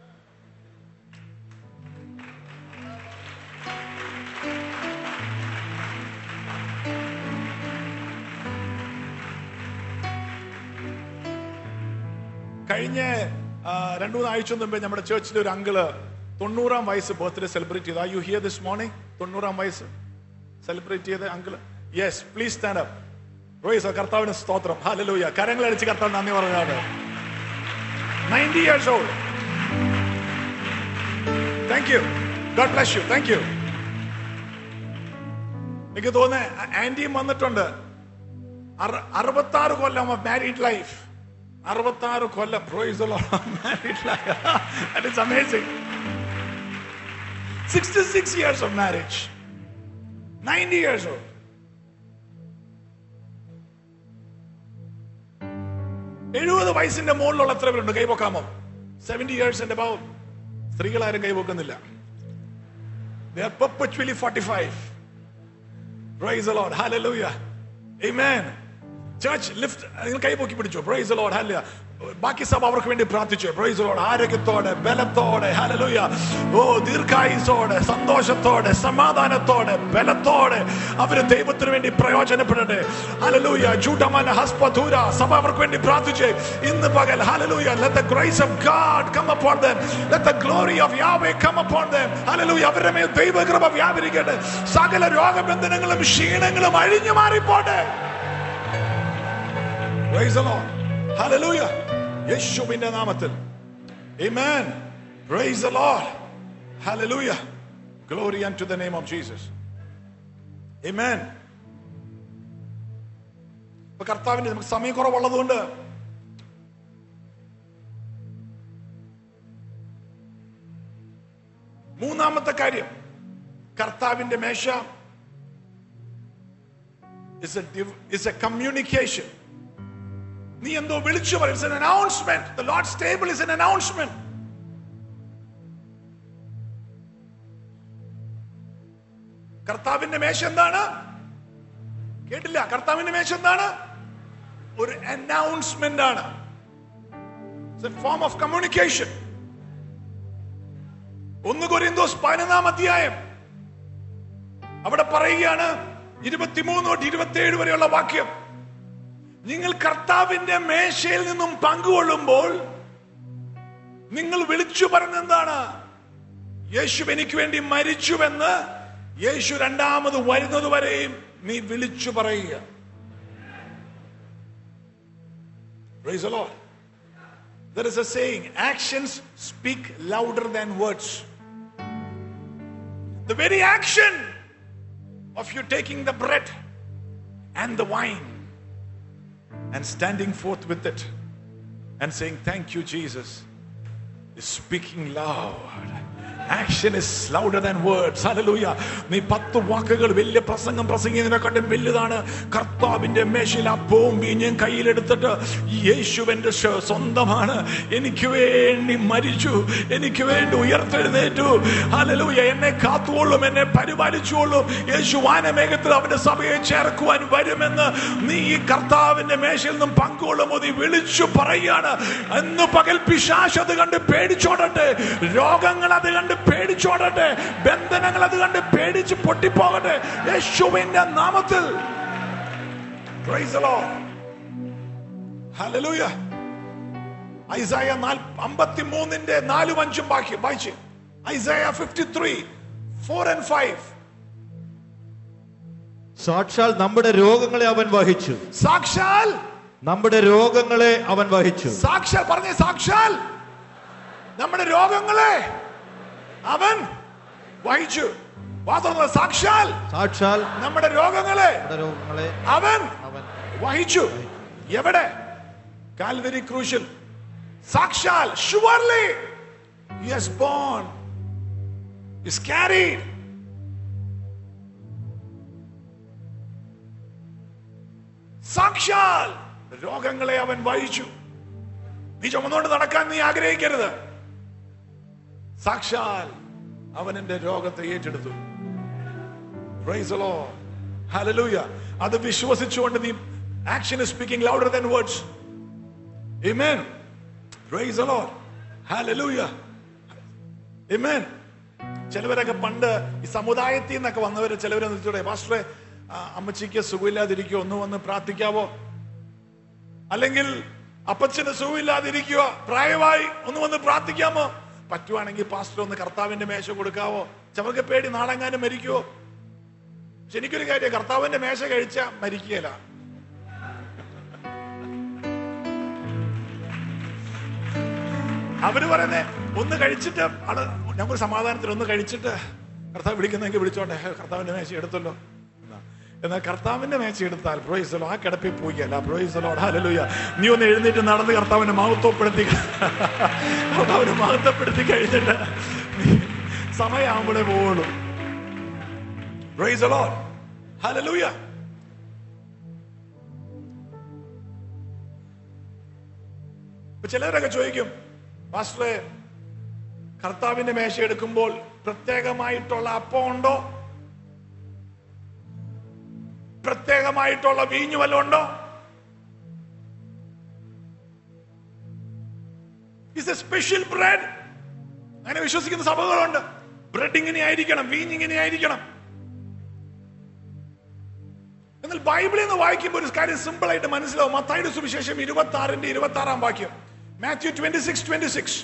കഴിഞ്ഞ 2-3 ആഴ്ച മുമ്പേ നമ്മുടെ ചേർച്ചിലെ ഒരു അങ്കിള് 90-ാം വയസ്സ് ബർത്ത്ഡേ സെലിബ്രേറ്റ് ചെയ്തു. You hear this morning? 90-ാം വയസ്സ് സെലിബ്രേറ്റ് ചെയ്ത uncle. Yes, please stand up. Praise കർത്താവിന് സ്തോത്രം. ഹല്ലേലൂയ. കരങ്ങളടിച്ച് കർത്താവ് നന്ദി പറഞ്ഞാണ്. 90 years old. Thank you. God bless you. Thank you. എനിക്ക് തോന്നുന്നു ആന്റിയും വന്നിട്ടുണ്ട്. 66 കൊല്ലം ഓഫ് മാരീഡ് ലൈഫ്. 66 കൊല്ലം. Praise the Lord. Married life. That is amazing. 66 years of marriage. 90 years old. എഴുപത് വയസ്സിന്റെ മുകളിലുള്ള എത്ര പേരുണ്ട്? കൈപൊക്കാമോ? 70 years and above. സ്ത്രീകളാരും കൈപൊക്കുന്നില്ല. They are perpetually 45. Praise the Lord. Hallelujah. Amen. Church, lift. നിങ്ങൾ കൈ പൊക്കി പിടിച്ചോ. Praise the Lord. Hallelujah. ബാക്കി സഭ അവർക്ക് വേണ്ടി പ്രാർത്ഥിച്ചു. Praise the Lord. ആരോഗ്യത്തോടെ, ബലത്തോടെ, ഹല്ലേലൂയ, ദീർഘായുസ്സോടെ, സന്തോഷത്തോടെ, സമാധാനത്തോടെ, ബലത്തോടെ അവര് ദൈവത്തിന് വേണ്ടി പ്രയോജനപ്പെടട്ടെ. ഹല്ലേലൂയ. ജൂഡമന ഹസ്പധൂര സഭ അവർക്ക് വേണ്ടി പ്രാർത്ഥിച്ചു ഇന്ന് പകൽ. Hallelujah. Let the grace of God come upon them. Let the glory of Yahweh come upon them. Hallelujah. അവരുടെ മേൽ ദൈവകൃപ വ്യാപരിക്കട്ടെ. സകല രോഗബന്ധനങ്ങളും ക്ഷീണങ്ങളും അഴിഞ്ഞു മാറിപ്പോട്ടെ. Praise the Lord. Hallelujah. യേശുവിന്റെ നാമത്തിൽ. Amen. Praise the Lord. Hallelujah. Glory unto the name of Jesus. Amen. ഇപ്പൊ കർത്താവിന്റെ നമുക്ക് സമയക്കുറവുള്ളതുകൊണ്ട് മൂന്നാമത്തെ കാര്യം, കർത്താവിന്റെ മേശ is a communication. നീ എന്തോ വിളിച്ചു പറയും. It's an announcement. The Lord's table is an announcement. കർത്താവിന്റെ മേശ എന്താണ്? കേട്ടില്ല. കർത്താവിന്റെ മേശ എന്താണ്? ഒരു അനൗൺസ്മെന്റ് ആണ്. It's a form of communication. 1 കൊരിന്തോസ് 11-ാം അധ്യായം അവിടെ പറയുകയാണ്, 23 തൊട്ട് 27 വരെയുള്ള വാക്യം. നിങ്ങൾ കർത്താവിന്റെ മേശയിൽ നിന്നും പങ്കുകൊള്ളുമ്പോൾ നിങ്ങൾ വിളിച്ചു പറഞ്ഞെന്താണ്? യേശു എനിക്ക് വേണ്ടി മരിച്ചുവെന്ന്. യേശു രണ്ടാമത് വരുന്നത് വരെയും നീ വിളിച്ചു പറയുക. Praise the Lord. There is a saying, actions speak louder than words. The very action of you taking the bread and the wine and standing forth with it and saying, thank you, Jesus, is speaking loud. Action is louder than words. Hallelujah. നീ 10 വാക്കുകൾ വലിയ പ്രസംഗം പ്രസംഗിക്കുന്നതിനെക്കാട്ടും വലുതാണ് കർത്താവിന്റെ മേശയിൽ അപ്പവും വീഞ്ഞും കയ്യിലെടുത്തിട്ട് യേശുവിന്റെ സ്വന്തമാണ്, എനിക്ക് വേണ്ടി മരിച്ചു, എനിക്ക് വേണ്ടി ഉയർത്തെഴുന്നേറ്റു, ഹല്ലേലൂയ, എന്നെ കാത്തുകൊള്ളും, എന്നെ പരിപാലിച്ചുകൊള്ളും, യേശു വാനമേഘത്തിൽ അവന്റെ സഭയെ ചേർക്കുവാൻ വരുമെന്ന് നീ ഈ കർത്താവിന്റെ മേശയിൽ നിന്നും പങ്കുകൊള്ളുമ്പോൾ നീ വിളിച്ചു പറയാണ്. അന്ന് പകൽ പിശാച് അത് കണ്ട് പേടിച്ചോടട്ടെ, രോഗങ്ങൾ അത് കണ്ട് പേടിച്ചോടട്ടെ, ബന്ധനങ്ങൾ അത് കണ്ട് പേടിച്ച് പൊട്ടിപ്പോകട്ടെ യേശുവിന്റെ നാമത്തിൽ. Praise the Lord. Hallelujah. ഐസായ 53 4 5 വായിച്ച്. ഐസായ 53 4 and 5. സാക്ഷാൽ നമ്മുടെ രോഗങ്ങളെ അവൻ വഹിച്ചു. സാക്ഷാൽ നമ്മുടെ രോഗങ്ങളെ അവൻ വഹിച്ചു. സാക്ഷാൽ പറഞ്ഞേ, സാക്ഷാൽ നമ്മുടെ രോഗങ്ങളെ അവൻ വഹിച്ചു. സാക്ഷാൽ സാക്ഷാൽ നമ്മുടെ രോഗങ്ങളെ അവൻ വഹിച്ചു. എവിടെ? കാൽവരി ക്രൂശിൽ. സാക്ഷാൽ, surely he has borne, is carried. സാക്ഷാൽ രോഗങ്ങളെ അവൻ വഹിച്ചു. നീ ചുമന്നുകൊണ്ട് നടക്കാൻ നീ ആഗ്രഹിക്കരുത്. സാക്ഷാൽ അവൻ എന്റെ രോഗത്തെ ഏറ്റെടുത്തു. Praise the Lord. Hallelujah. അത് വിശ്വസിച്ചുകൊണ്ട് നീ, action is speaking louder than words. Amen. Praise the Lord. Hallelujah. Amen. ചിലവരൊക്കെ പണ്ട് ഈ സമുദായത്തിൽ നിന്നൊക്കെ വന്നവര് ചിലവരെ നിർത്തിയോടെ, പാസ്റ്ററെ അമ്മച്ചിക്ക് സുഖമില്ലാതിരിക്കുവോ, ഒന്ന് വന്ന് പ്രാർത്ഥിക്കാവോ, അല്ലെങ്കിൽ അപ്പച്ചന് സുഖമില്ലാതിരിക്കുക, പ്രായമായി, ഒന്ന് വന്ന് പ്രാർത്ഥിക്കാമോ, പറ്റുവാണെങ്കിൽ പാസ്റ്റർ ഒന്ന് കർത്താവിന്റെ മേശ കൊടുക്കാവോ, ചിലർക്ക് പേടി നാളെങ്ങാനും മരിക്കുവോ. പക്ഷെ എനിക്കൊരു കാര്യം, കർത്താവിന്റെ മേശ കഴിച്ചാ മരിക്കുകയില്ല. അവര് പറയുന്നേ ഒന്ന് കഴിച്ചിട്ട് ഞങ്ങൾ സമാധാനത്തിൽ ഒന്ന് കഴിച്ചിട്ട് കർത്താവ് വിളിക്കുന്നെങ്കിൽ വിളിച്ചോട്ടെ, കർത്താവിന്റെ മേശ എടുത്തല്ലോ. എന്നാൽ കർത്താവിന്റെ മേശ എടുത്താൽ പ്രൈസ് ദി ലോർഡ്, ആ കിടപ്പിൽ പോയില്ല. Praise the Lord. ഹല്ലേലൂയ. നീ ഒന്ന് എഴുന്നേറ്റ് നടന്ന് കർത്താവിനെ മഹത്വപ്പെടുത്തി കഴിഞ്ഞിട്ട് സമയമാകുമ്പോഴേ പോവുള്ളൂ. Praise the Lord. ഹല്ലേലൂയ. ചിലരൊക്കെ ചോദിക്കും, പാസ്റ്ററെ കർത്താവിന്റെ മേശ എടുക്കുമ്പോൾ പ്രത്യേകമായിട്ടുള്ള അപ്പം ഉണ്ടോ, പ്രത്യേകമായിട്ടുള്ള വീഞ്ഞു വല്ലതും ഉണ്ടോ? It's a special bread. അങ്ങനെ വിശ്വസിക്കുന്ന സഭകളുണ്ട്. ബ്രെഡ് ഇങ്ങനെ ആയിരിക്കണം, വീഞ്ഞ് ഇങ്ങനെ ആയിരിക്കണം. എന്നാൽ ബൈബിളിൽ നിന്ന് വായിക്കുമ്പോൾ ഒരു കാര്യം സിമ്പിൾ ആയിട്ട് മനസ്സിലാവും. മത്തായിയുടെ സുവിശേഷം 26 വാക്യം, മാത്യു 26:26.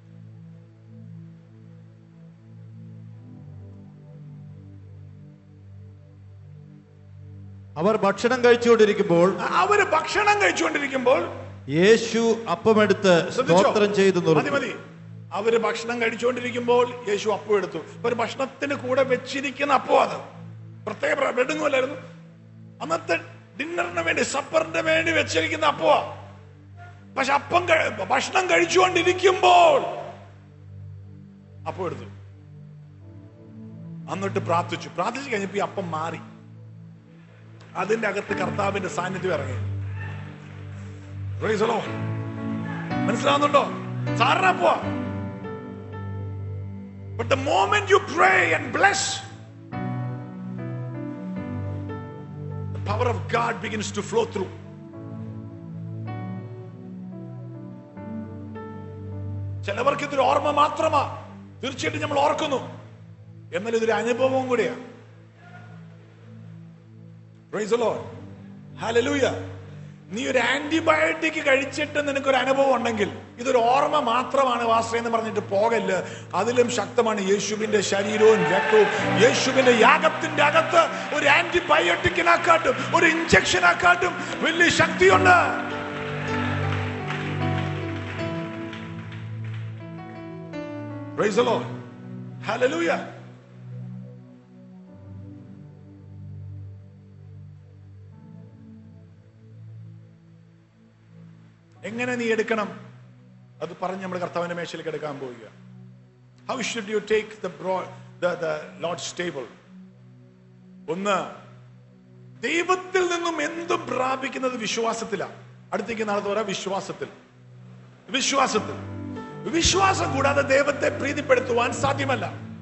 അവർ ഭക്ഷണം കഴിച്ചുകൊണ്ടിരിക്കുമ്പോൾ യേശു അപ്പമെടുത്ത് സ്തോത്രം ചെയ്തു നുറുക്കി. മതി. അവര് ഭക്ഷണം കഴിച്ചുകൊണ്ടിരിക്കുമ്പോൾ യേശു അപ്പം എടുത്തു. ഒരു ഭക്ഷണത്തിന് കൂടെ വെച്ചിരിക്കുന്ന അപ്പം, അത് പ്രത്യേക ബ്രെഡൊന്നുമല്ലായിരുന്നു, അന്നത്തെ ഡിന്നറിന് വേണ്ടി, സപ്പറിന് വേണ്ടി വെച്ചിരിക്കുന്ന അപ്പവാ. പക്ഷെ ഭക്ഷണം കഴിച്ചുകൊണ്ടിരിക്കുമ്പോൾ അപ്പം എടുത്തു, എന്നിട്ട് പ്രാർത്ഥിച്ചു കഴിഞ്ഞപ്പോ ഈ അപ്പം മാറി, അതിന്റെ അകത്ത് കർത്താവിന്റെ സാന്നിധ്യം ഇറങ്ങി. Praise the Lord. മനസ്സിലാവുന്നുണ്ടോ? സാറിന് അപ്പവാ. But the moment you pray and bless, the power of God begins to flow through. ചിലവർക്ക് ഇതൊരു ഓർമ്മ മാത്രമാ, തീർച്ചയായിട്ടും നമ്മൾ ഓർക്കുന്നു, എന്നാൽ ഇതൊരു അനുഭവവും കൂടിയാ. Praise the Lord. Hallelujah. നീ ഒരു ആന്റിബയോട്ടിക് കഴിച്ചിട്ട് നിനക്കൊരു അനുഭവം ഉണ്ടെങ്കിൽ ഇതൊരു ഓർമ്മ മാത്രമാണ് വാസ്തവം എന്ന് പറഞ്ഞിട്ട് പോകല്ല. അതിലും ശക്തമാണ് യേശുവിന്റെ ശരീരവും രക്തവും. യേശുവിന്റെ യാഗത്തിന്റെ അകത്ത് ഒരു ആന്റിബയോട്ടിക്കിനാക്കാട്ടും ഒരു ഇഞ്ചക്ഷനാക്കാട്ടും വലിയ ശക്തിയുണ്ട്. Praise the Lord. Hallelujah. എങ്ങനെ നീ എടുക്കണം അത് പറഞ്ഞ് നമ്മൾ കർത്താവിന്റെ മേശയിലേക്ക് എടുക്കാൻ പോവുക. How should you take the Lord's table? ഒന്ന്, ദൈവത്തിൽ നിന്നും എന്തും പ്രാപിക്കുന്നത് വിശ്വാസത്തിലാണ്. അടുത്തേക്ക് നാളെ പറയാം, വിശ്വാസത്തിൽ. വിശ്വാസം കൂടാതെ ദൈവത്തെ പ്രീതിപ്പെടുത്തുവാൻ സാധ്യമല്ല.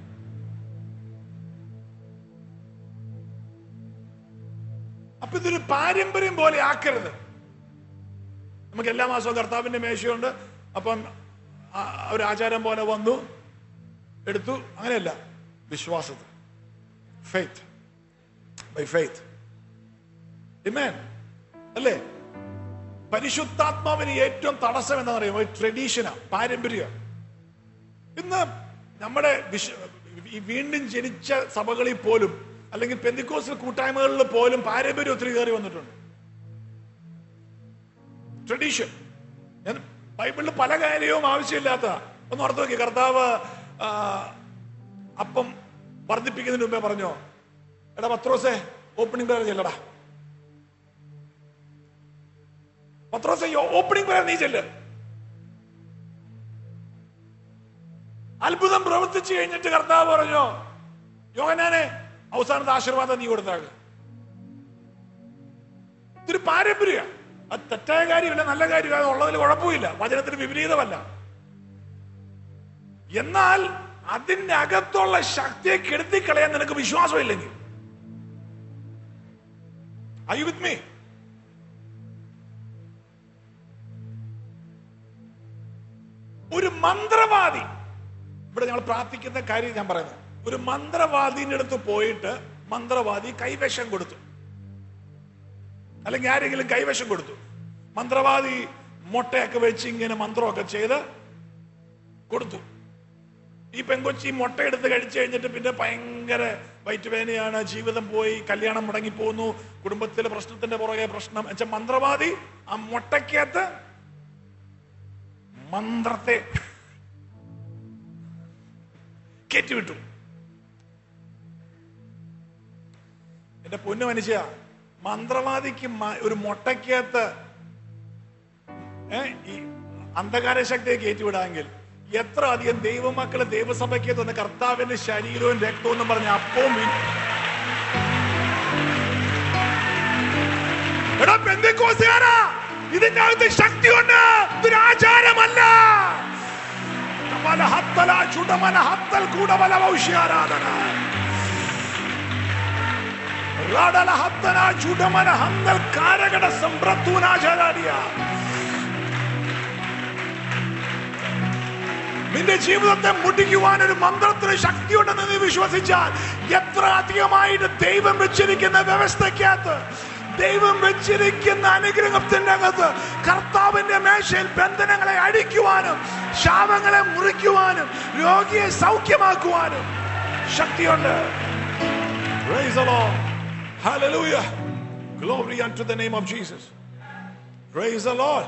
അപ്പൊ ഇതൊരു പാരമ്പര്യം പോലെ ആക്കരുത്. നമുക്ക് എല്ലാ മാസവും കർത്താവിന്റെ മേശയുണ്ട്, അപ്പം ഒരു ആചാരം പോലെ വന്നു എടുത്തു, അങ്ങനെയല്ല. വിശ്വാസത്തിൽ, ഫെയ്ത്ത്, ബൈ ഫെയ്ത്ത്. ആമേൻ അല്ലേ? പരിശുദ്ധാത്മാവിന് ഏറ്റവും തടസ്സം എന്താ പറയുക? ട്രഡീഷനാ, പാരമ്പര്യം. ഇന്ന് നമ്മുടെ വീണ്ടും ജനിച്ച സഭകളിൽ പോലും, അല്ലെങ്കിൽ പെന്തിക്കോസ്റ്റൽ കൂട്ടായ്മകളിൽ പോലും പാരമ്പര്യം ഒത്തിരി കയറി വന്നിട്ടുണ്ട്. ട്രഡീഷൻ. ബൈബിളിൽ പല കാര്യവും ആവശ്യമില്ലാത്ത ഒന്ന് ഓർത്ത് നോക്കി. കർത്താവ് അപ്പം വർദ്ധിപ്പിക്കുന്നതിന് മുമ്പേ പറഞ്ഞോ, എടാ പത്രോസേ ഓപ്പണിംഗ് പ്രയർ ചെല്ലടാ, പത്രോസേ ഓപ്പണിംഗ് പ്രയർ നീ ചെല്ല്. അത്ഭുതം പ്രവർത്തിച്ചു കഴിഞ്ഞിട്ട് കർത്താവ് പറഞ്ഞോ, യോഹന്നാനെ അവസാനത്തെ ആശീർവാദം നീ കൊടുത്താക്ക്. ഇതൊരു പാരമ്പര്യ. അത് തെറ്റായ കാര്യമില്ല, നല്ല കാര്യമില്ല, ഉള്ളതിൽ കുഴപ്പമില്ല, വചനത്തിന് വിപരീതമല്ല. എന്നാൽ അതിന്റെ അകത്തുള്ള ശക്തിയെ കെടുത്തിക്കളയാൻ നിനക്ക് വിശ്വാസമില്ലെങ്കിൽ, are you with me? ഒരു മന്ത്രവാദി, ഇവിടെ ഞങ്ങൾ പ്രാർത്ഥിക്കുന്ന കാര്യം ഞാൻ പറയുന്നത്, ഒരു മന്ത്രവാദിന്റെ അടുത്ത് പോയിട്ട് മന്ത്രവാദി കൈവശം കൊടുത്തു, അല്ലെങ്കിൽ ആരെങ്കിലും കൈവശം കൊടുത്തു. മന്ത്രവാദി മുട്ടയൊക്കെ വെച്ച് ഇങ്ങനെ മന്ത്രമൊക്കെ ചെയ്ത് കൊടുത്തു. ഈ പെങ്കൊച്ചി മുട്ട എടുത്ത് കഴിച്ചു കഴിഞ്ഞിട്ട് പിന്നെ ഭയങ്കര വയറ്റുവേദനയാണ്, ജീവിതം പോയി, കല്യാണം മുടങ്ങിപ്പോന്നു, കുടുംബത്തിലെ പ്രശ്നത്തിന്റെ പുറകെ പ്രശ്നം. എന്നുവെച്ചാൽ മന്ത്രവാദി ആ മുട്ടയ്ക്കകത്ത് മന്ത്രത്തെ കയറ്റിവിട്ടു. എന്റെ പൊന്നു മനുഷ്യ, മന്ത്രവാദിക്ക് ഒരു മുട്ടയ്ക്കകത്ത് ഈ അന്ധകാര ശക്തിയെ കയറ്റിവിടാമെങ്കിൽ എത്ര അധികം ദൈവമക്കള് ദൈവസഭയ്ക്ക് തന്ന കർത്താവിന്റെ ശരീരവും രക്തവും എന്ന് പറഞ്ഞ അപ്പവും ഇതിന്റെ അകത്ത് ശക്തിയുണ്ട്. ഇതൊരു ആചാരമല്ല. നിന്റെ ജീവിതത്തെ മുടിക്കുവാൻ ഒരു മന്ത്രത്തിന് ശക്തിയുണ്ടെന്ന് നീ വിശ്വസിച്ചാൽ, എത്ര അധികമായിട്ട് ദൈവം വെച്ചിരിക്കുന്ന വ്യവസ്ഥയ്ക്കകത്ത്, ദൈവം വെച്ചിരിക്കുന്ന അനുഗ്രഹത്തിന്റെ അകത്ത് കർത്താവിന്റെ മേശയിൽ ബന്ധനങ്ങളെ അടിക്കുവാനും ശാപങ്ങളെ മുറിക്കുവാനും രോഗിയെ സൗഖ്യമാക്കുവാനും ശക്തിയുണ്ട്. Praise the Lord. Hallelujah. Glory unto the name of Jesus. Praise the Lord.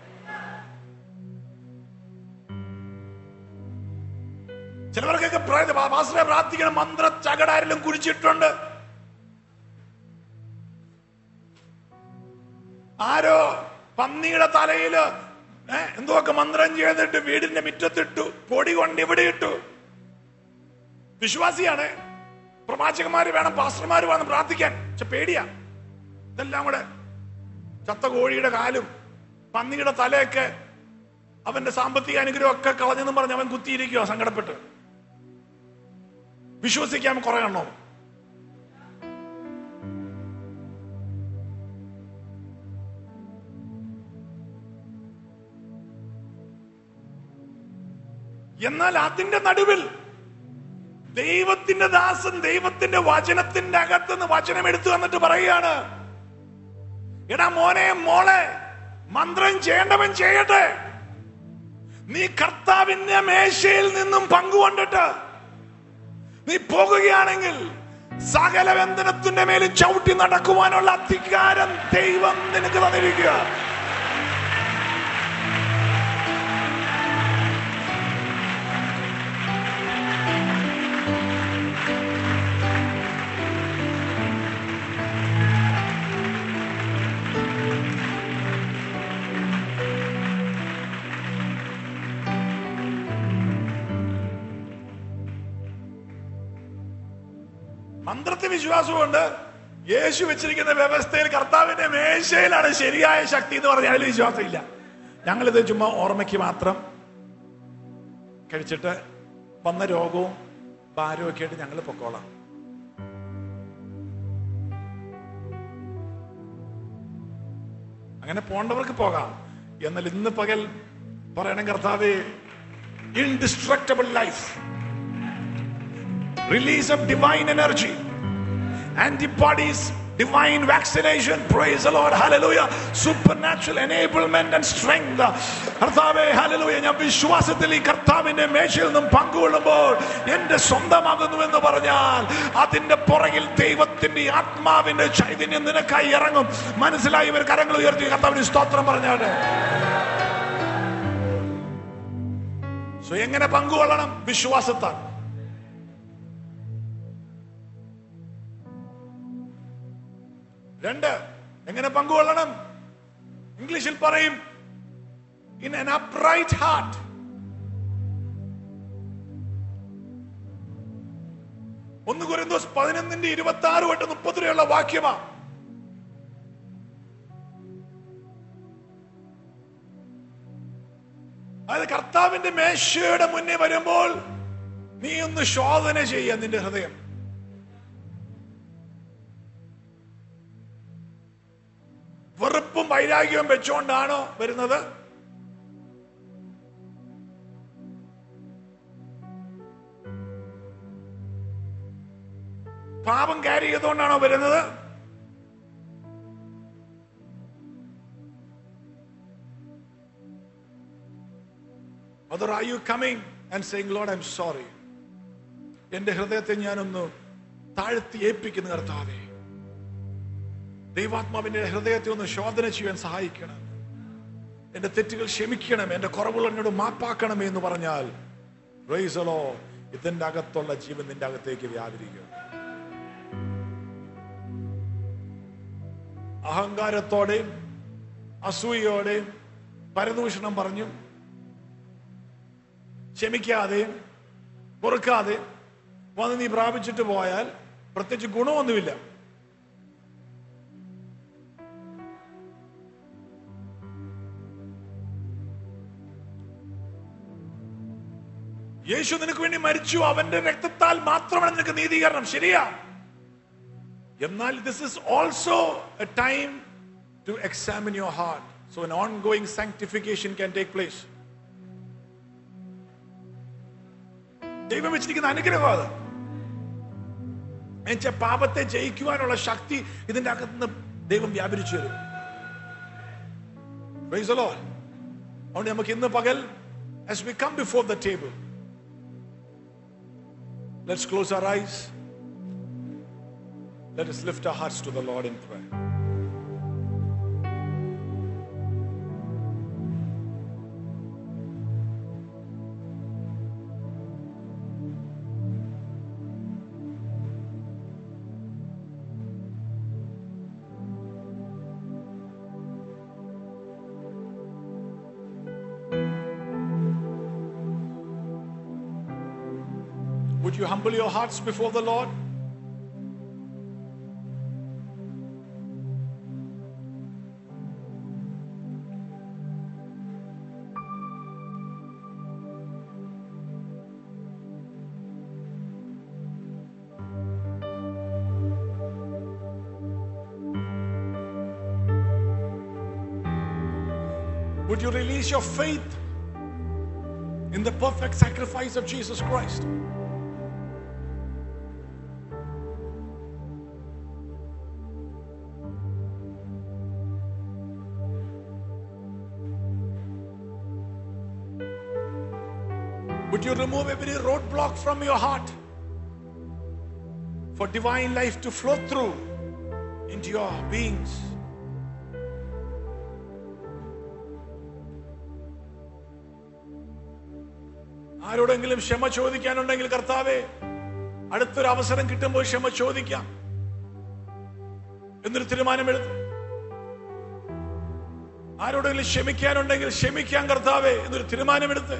ചിലവർക്കൊക്കെ പ്രാർത്ഥിക്കണം, മന്ത്ര ചകടാരിലും കുഴിച്ചിട്ടുണ്ട്. ആരോ പന്നിയുടെ തലയില് എന്തൊക്കെ മന്ത്രം ചെയ്തിട്ട് വീടിന്റെ മുറ്റത്തിട്ടു, പൊടി കൊണ്ട് ഇവിടെ ഇട്ടു. വിശ്വാസിയാണ്, പ്രവാചകന്മാര് വേണം, പാസ്റ്റർമാര് വേണം പ്രാർത്ഥിക്കാൻ. പക്ഷെ പേടിയാ. ഇതെല്ലാം കൂടെ ചത്ത കോഴിയുടെ കാലും പന്നിയുടെ തലയൊക്കെ അവന്റെ സാമ്പത്തിക അനുഗ്രഹം ഒക്കെ കളഞ്ഞെന്ന് പറഞ്ഞ് അവൻ കുത്തിയിരിക്കുക സങ്കടപ്പെട്ട്. വിശ്വസിക്കാൻ കുറെ എണ്ണോ. എന്നാൽ അതിന്റെ നടുവിൽ ദൈവത്തിന്റെ ദാസൻ ദൈവത്തിന്റെ വചനത്തിന്റെ അകത്തുനിന്ന് വചനം എടുത്തു വന്നിട്ട് പറയുകയാണ്, എടാ മോനെ മോളെ, മന്ത്രം ചെയ്യേണ്ടവൻ ചെയ്യട്ടെ. നീ കർത്താവിന്റെ മേശയിൽ നിന്നും പങ്കുകൊണ്ടിട്ട് നീ പോകുകയാണെങ്കിൽ സകല ബന്ധനത്തിന്റെ മേലും ചവിട്ടി നടക്കുവാനുള്ള അധികാരം ദൈവം നിനക്ക് തന്നിരിക്കുക. മന്ത്രത്തിൽ വിശ്വാസമുണ്ട്. യേശു വെച്ചിരിക്കുന്ന വ്യവസ്ഥയിൽ കർത്താവിന്റെ മേശയിലാണ് ശരിയായ ശക്തി എന്ന് പറഞ്ഞാൽ അതിൽ വിശ്വാസമില്ല. ഞങ്ങളിത് ചുമ്മാ ഓർമ്മയ്ക്ക് മാത്രം കഴിച്ചിട്ട് വന്ന രോഗവും ഭാരവും ഒക്കെ ആയിട്ട് ഞങ്ങൾ പൊക്കോളാം. അങ്ങനെ പോണ്ടവർക്ക് പോകാം. എന്നാൽ ഇന്ന് പകൽ പറയണം, കർത്താവേ, indestructible life, release of divine energy, antibodies, divine vaccination, praise the Lord, hallelujah, supernatural enablement and strength. കർത്താവേ, hallelujah, ഞാൻ വിശ്വാസത്തിൽ ഈ കർത്താവിന്റെ മേശയിൽ നിന്നും പങ്കുകൊള്ളുമ്പോൾ എന്റെ സ്വന്തമാകുന്നു എന്ന് പറഞ്ഞാൽ അതിന്റെ പുറകിൽ ദൈവത്തിന്റെ ആത്മാവിന്റെ ചൈതന്യം നിനക്കായി ഇറങ്ങും. മനസ്സിലായി? ഇവർ കരങ്ങൾ ഉയർത്തി കർത്താവിന് സ്തോത്രം പറഞ്ഞാട്ടെ. സോ എങ്ങനെ പങ്കുകൊള്ളണം? വിശ്വാസത്താൽ. രണ്ട്, എങ്ങനെ പങ്കുകൊള്ളണം? ഇംഗ്ലീഷിൽ പറയും ഇൻ an upright heart. ഒന്ന് കൊരിന്തോസ് 11:26-30 വാക്യമാ. അതായത് കർത്താവിന്റെ മേശയുടെ മുന്നേ വരുമ്പോൾ നീ ഒന്ന് ശോധന ചെയ്യ നിന്റെ ഹൃദയം. വെറുപ്പും വൈരാഗ്യവും വെച്ചുകൊണ്ടാണോ വരുന്നത്? പാപം ക്യാരി ചെയ്തുകൊണ്ടാണോ വരുന്നത്? Or are you coming and saying, Lord, I'm sorry, എന്റെ ഹൃദയത്തെ ഞാനൊന്ന് താഴ്ത്തി ഏൽപ്പിക്കുന്നു കർത്താവേ, ദൈവാത്മാവിന്റെ ഹൃദയത്തെ ഒന്ന് ശോധന ചെയ്യാൻ സഹായിക്കണം, എന്റെ തെറ്റുകൾ ക്ഷമിക്കണം, എന്റെ കുറവുകൾ എന്നോട് മാപ്പാക്കണമേ എന്ന് പറഞ്ഞാൽ പ്രൈസ് ദി ലോർഡ്, ഇതിന്റെ അകത്തുള്ള ജീവൻ നിന്റെ അകത്തേക്ക് വ്യാപരിക്കും. അഹങ്കാരത്തോടെയും അസൂയയോടെയും പരദൂഷണം പറഞ്ഞും ക്ഷമിക്കാതെയും പൊറുക്കാതെയും വന്ന് നീ പ്രാപിച്ചിട്ട് പോയാൽ പ്രത്യേകിച്ച് ഗുണമൊന്നുമില്ല. യേശു നിനക്ക് വേണ്ടി മരിച്ചു, അവന്റെ രക്തത്താൽ മാത്രമാണ് നിനക്ക് നീതീകരണം, ശരിയാ. എന്നാൽ this is also a time to examine your heart, so an ongoing sanctification can take place. ദൈവം വെച്ചിരിക്കുന്ന അനുഗ്രഹം അത്. എന്നുവെച്ചാൽ പാപത്തെ ജയിക്കുവാനുള്ള ശക്തി ഇതിന്റെ അകത്തുനിന്ന് ദൈവം വ്യാപരിച്ചു വരും. Praise the Lord. അതുകൊണ്ട് നമുക്ക് ഇന്ന് പകൽ as we come before the table, let's close our eyes. Let us lift our hearts to the Lord in prayer. Would you humble your hearts before the Lord? Would you release your faith in the perfect sacrifice of Jesus Christ? Would you remove every roadblock from your heart for divine life to flow through into your beings? ആരോടെങ്കിലും ക്ഷമ ചോദിക്കാനുണ്ടെങ്കിൽ കർത്താവേ, അടുത്തൊരു അവസരം കിട്ടുമ്പോൾ ക്ഷമ ചോദിക്കാം എന്നൊരു തീരുമാനമെടുത്തു. ആരോടെങ്കിലും ക്ഷമിക്കാനുണ്ടെങ്കിൽ ക്ഷമിക്കാം കർത്താവേ എന്നൊരു തീരുമാനമെടുത്ത്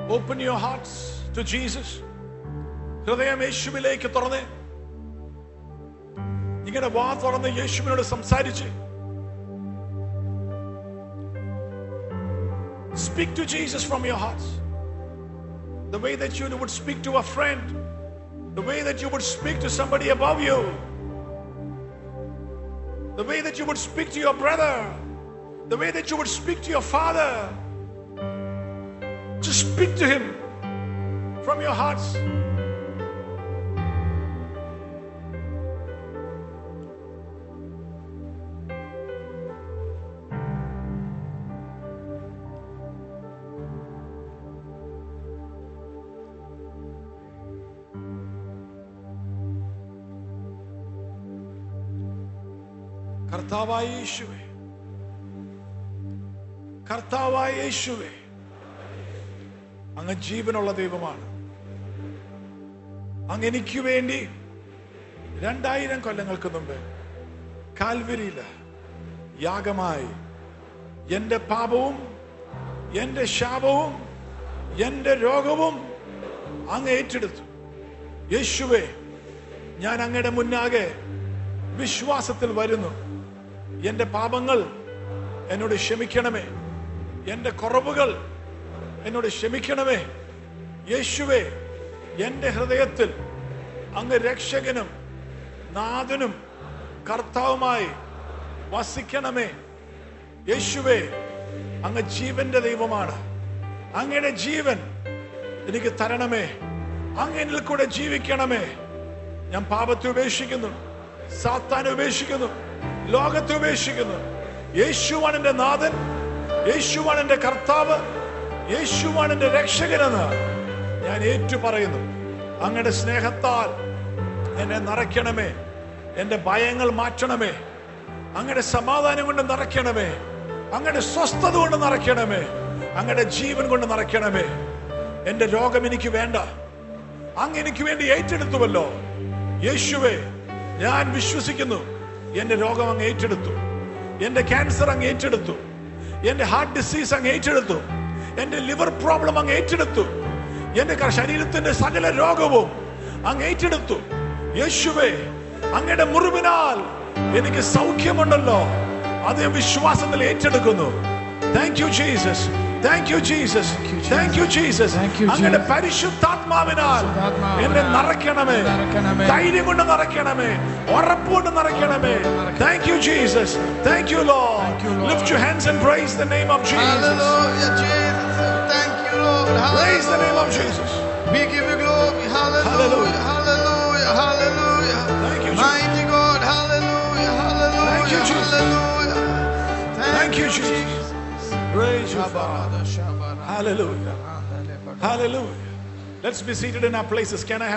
Open your hearts to Jesus. ഹൃദയം യേശുവിലേക്ക് തുറന്നേ. ഇങ്ങനെ വാ തുറന്ന് യേശുവിനോട് സംസാരിച്ച്. Speak to Jesus from your hearts. The way that you would speak to a friend, the way that you would speak to somebody above you, the way that you would speak to your brother, the way that you would speak to your father. Just speak to him from your hearts. കർത്താവായ യേശുവേ, കർത്താവായ യേശുവേ, അങ്ങ് ജീവനുള്ള ദൈവമാണ്. അങ്ങ് എനിക്ക് വേണ്ടി 2000 കൊല്ലങ്ങൾക്ക് മുമ്പ് കാൽവരിയില് യാഗമായി എന്റെ പാപവും എന്റെ ശാപവും എന്റെ രോഗവും അങ്ങ് ഏറ്റെടുത്തു. യേശുവേ, ഞാൻ അങ്ങയുടെ മുന്നാകെ വിശ്വാസത്തിൽ വരുന്നു. എന്റെ പാപങ്ങൾ എന്നോട് ക്ഷമിക്കണമേ, എന്റെ കുറവുകൾ എന്നോട് ക്ഷമിക്കണമേ. യേശുവേ, എന്റെ ഹൃദയത്തിൽ അങ്ങ് രക്ഷകനും നാഥനും കർത്താവുമായി വസിക്കണമേ. യേശുവേ, അങ്ങ് ജീവന്റെ ദൈവമാണ്. അങ്ങയുടെ ജീവൻ എനിക്ക് തരണമേ. അങ്ങ് എന്നിൽ കൂടെ ജീവിക്കണമേ. ഞാൻ പാപത്തെ ഉപേക്ഷിക്കുന്നു, സാത്താനെ ഉപേക്ഷിക്കുന്നു, ലോകത്തെ ഉപേക്ഷിക്കുന്നു. യേശുവാണ് എന്റെ നാഥൻ, യേശുവാണ് എന്റെ കർത്താവ്, യേശുവാണ് എന്റെ രക്ഷകനെന്ന് ഞാൻ ഏറ്റുപറയുന്നു. അങ്ങയുടെ സ്നേഹത്താൽ എന്നെ നിറയ്ക്കണമേ. എന്റെ ഭയങ്ങൾ മാറ്റണമേ. അങ്ങയുടെ സമാധാനം കൊണ്ട് നിറയ്ക്കണമേ. അങ്ങയുടെ സ്വസ്ഥത കൊണ്ട് നിറയ്ക്കണമേ. അങ്ങയുടെ ജീവൻ കൊണ്ട് നിറയ്ക്കണമേ. എന്റെ രോഗം എനിക്ക് വേണ്ട, അങ്ങ് എനിക്ക് വേണ്ടി ഏറ്റെടുത്തുവല്ലോ. യേശുവേ, ഞാൻ വിശ്വസിക്കുന്നു. എന്റെ രോഗം അങ്ങ് ഏറ്റെടുത്തു. എന്റെ ക്യാൻസർ അങ്ങ് ഏറ്റെടുത്തു. എന്റെ ഹാർട്ട് ഡിസീസ് അങ്ങ് ഏറ്റെടുത്തു. എന്റെ ലിവർ പ്രോബ്ലം അങ്ങ് ഏറ്റെടുത്തു. എന്റെ ശരീരത്തിന്റെ സകല രോഗവും അങ്ങ് ഏറ്റെടുത്തു. യേശുവേ, അങ്ങയുടെ മുറിവിനാൽ എനിക്ക് സൗഖ്യമുണ്ടല്ലോ. അത് ഞാൻ വിശ്വാസത്തിൽ ഏറ്റെടുക്കുന്നു. Thank you Jesus, thank you Jesus, thank you Jesus. അങ്ങയുടെ പരിശുദ്ധാത്മാവിനാൽ എന്നെ നിറയ്ക്കണമേ. ധൈര്യം കൊണ്ട് നിറയ്ക്കണമേ, ഉറപ്പ് കൊണ്ട് നിറയ്ക്കണമേ. Thank you Jesus, thank you Lord. Lift your hands and praise the name of Jesus. Hallelujah, Jesus. Thank you, Lord. Praise the name of Jesus. We give you glory. Hallelujah, hallelujah, hallelujah. Thank you, Jesus. Mighty God. Hallelujah, hallelujah, Thank you, Jesus. hallelujah. Thank you, Jesus. Praise you, Father. Hallelujah. Hallelujah. Let's be seated in our places. Can I have